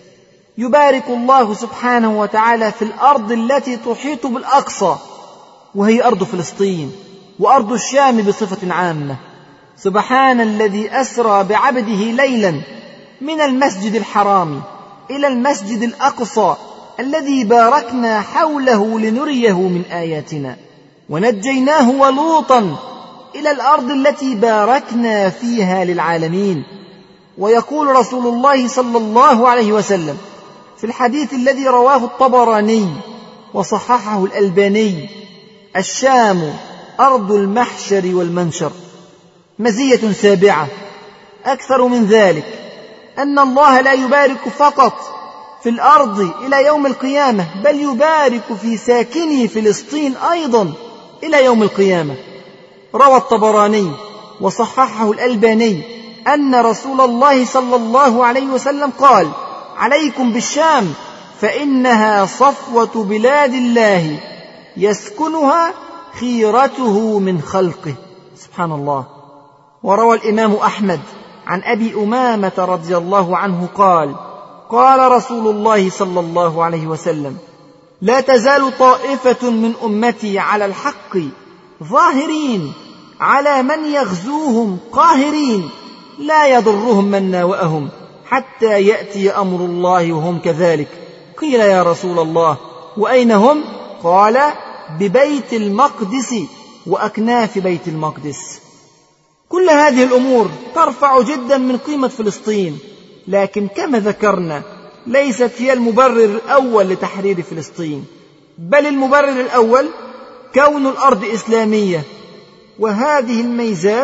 يبارك الله سبحانه وتعالى في الأرض التي تحيط بالأقصى، وهي أرض فلسطين وأرض الشام بصفة عامة. سبحان الذي أسرى بعبده ليلا من المسجد الحرام إلى المسجد الأقصى الذي باركنا حوله لنريه من آياتنا، ونجيناه ولوطا إلى الأرض التي باركنا فيها للعالمين. ويقول رسول الله صلى الله عليه وسلم في الحديث الذي رواه الطبراني وصححه الألباني: الشام أرض المحشر والمنشر. مزية سابعة أكثر من ذلك: أن الله لا يبارك فقط في الأرض إلى يوم القيامة، بل يبارك في ساكني فلسطين أيضا إلى يوم القيامة. روى الطبراني وصححه الألباني أن رسول الله صلى الله عليه وسلم قال: عليكم بالشام فإنها صفوة بلاد الله يسكنها خيرته من خلقه. سبحان الله. وروى الإمام أحمد عن أبي أمامة رضي الله عنه قال: قال رسول الله صلى الله عليه وسلم: لا تزال طائفة من أمتي على الحق ظاهرين على من يغزوهم قاهرين، لا يضرهم من ناوأهم حتى يأتي أمر الله وهم كذلك. قيل: يا رسول الله وأين هم؟ قال: ببيت المقدس وأكناف بيت المقدس. كل هذه الأمور ترفع جدا من قيمة فلسطين، لكن كما ذكرنا ليست هي المبرر الأول لتحرير فلسطين، بل المبرر الأول كون الأرض إسلامية. وهذه الميزات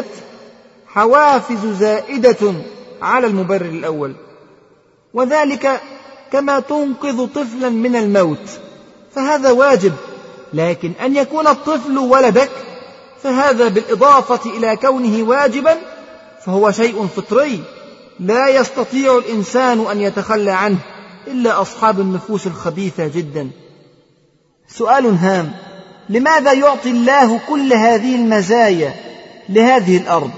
حوافز زائدة على المبرر الأول، وذلك كما تنقذ طفلا من الموت فهذا واجب، لكن أن يكون الطفل ولدك فهذا بالإضافة إلى كونه واجبا فهو شيء فطري لا يستطيع الإنسان أن يتخلى عنه إلا أصحاب النفوس الخبيثة جدا. سؤال هام: لماذا يعطي الله كل هذه المزايا لهذه الأرض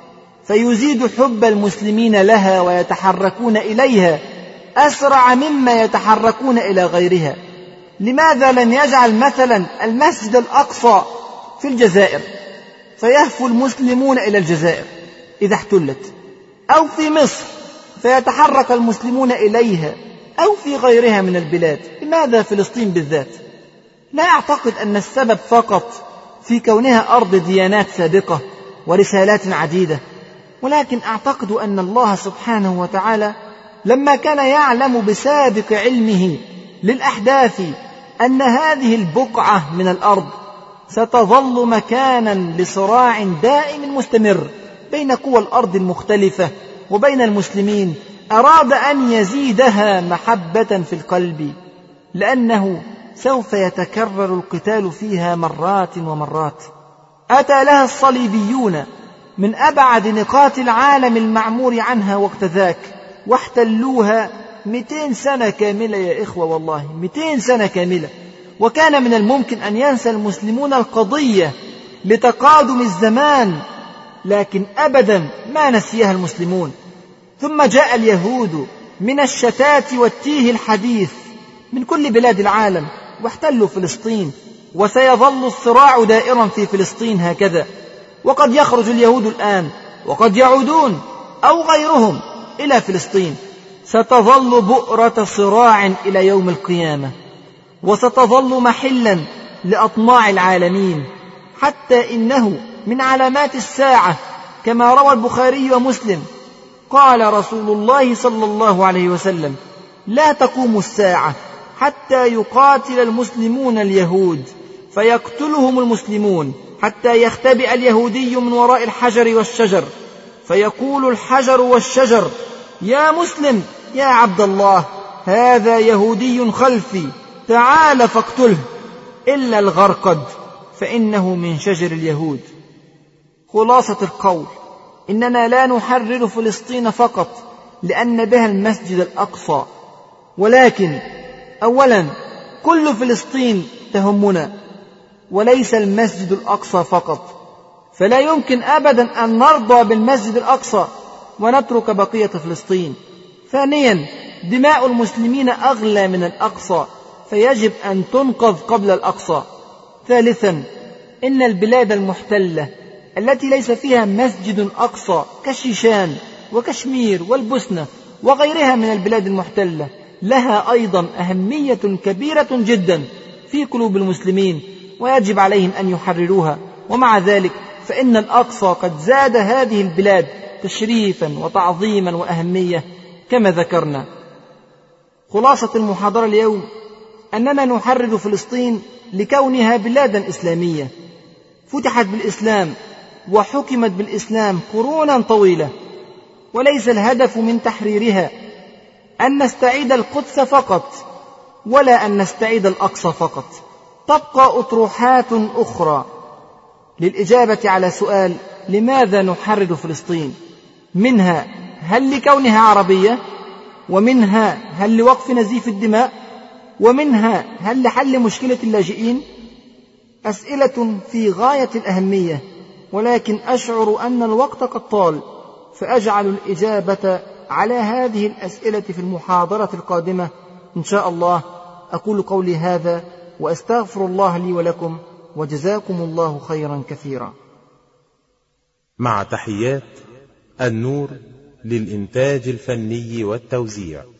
فيزيد حب المسلمين لها ويتحركون إليها أسرع مما يتحركون إلى غيرها؟ لماذا لم يجعل مثلا المسجد الأقصى في الجزائر فيهفو المسلمون إلى الجزائر إذا احتلت، أو في مصر فيتحرك المسلمون إليها، أو في غيرها من البلاد؟ لماذا فلسطين بالذات؟ لا أعتقد أن السبب فقط في كونها أرض ديانات سابقة ورسالات عديدة، ولكن أعتقد أن الله سبحانه وتعالى لما كان يعلم بسابق علمه للأحداث أن هذه البقعة من الأرض ستظل مكانا لصراع دائم مستمر بين قوى الأرض المختلفة وبين المسلمين، أراد أن يزيدها محبة في القلب، لأنه سوف يتكرر القتال فيها مرات ومرات. أتى لها الصليبيون من أبعد نقاط العالم المعمور عنها وقت ذاك واحتلوها مئتين سنة كاملة يا إخوة، والله مئتين سنة كاملة، وكان من الممكن أن ينسى المسلمون القضية لتقادم الزمان، لكن أبدا ما نسيها المسلمون. ثم جاء اليهود من الشتات والتيه الحديث من كل بلاد العالم واحتلوا فلسطين، وسيظل الصراع دائرا في فلسطين هكذا، وقد يخرج اليهود الآن وقد يعودون أو غيرهم إلى فلسطين. ستظل بؤرة صراع إلى يوم القيامة، وستظل محلا لأطماع العالمين، حتى إنه من علامات الساعة كما روى البخاري ومسلم قال رسول الله صلى الله عليه وسلم: لا تقوم الساعة حتى يقاتل المسلمون اليهود فيقتلهم المسلمون، حتى يختبئ اليهودي من وراء الحجر والشجر فيقول الحجر والشجر: يا مسلم يا عبد الله، هذا يهودي خلفي، تعال فاقتله، إلا الغرقد فإنه من شجر اليهود. خلاصة القول: إننا لا نحرر فلسطين فقط لأن بها المسجد الأقصى، ولكن أولا كل فلسطين تهمنا وليس المسجد الأقصى فقط، فلا يمكن أبدا أن نرضى بالمسجد الأقصى ونترك بقية فلسطين. ثانيا دماء المسلمين أغلى من الأقصى، فيجب أن تنقذ قبل الأقصى. ثالثا إن البلاد المحتلة التي ليس فيها مسجد أقصى كشيشان وكشمير والبوسنة وغيرها من البلاد المحتلة لها أيضا أهمية كبيرة جدا في قلوب المسلمين، ويجب عليهم أن يحرروها. ومع ذلك فإن الأقصى قد زاد هذه البلاد تشريفا وتعظيما وأهمية كما ذكرنا. خلاصة المحاضرة اليوم أننا نحرر فلسطين لكونها بلادا إسلامية فتحت بالإسلام وحكمت بالإسلام قرونا طويلة، وليس الهدف من تحريرها أن نستعيد القدس فقط ولا أن نستعيد الأقصى فقط. تبقى أطروحات أخرى للإجابة على سؤال لماذا نحرر فلسطين، منها هل لكونها عربية، ومنها هل لوقف نزيف الدماء، ومنها هل لحل مشكلة اللاجئين. أسئلة في غاية الأهمية، ولكن أشعر أن الوقت قد طال، فأجعل الإجابة على هذه الأسئلة في المحاضرة القادمة إن شاء الله. أقول قولي هذا وأستغفر الله لي ولكم، وجزاكم الله خيرا كثيرا. مع تحيات النور للإنتاج الفني والتوزيع.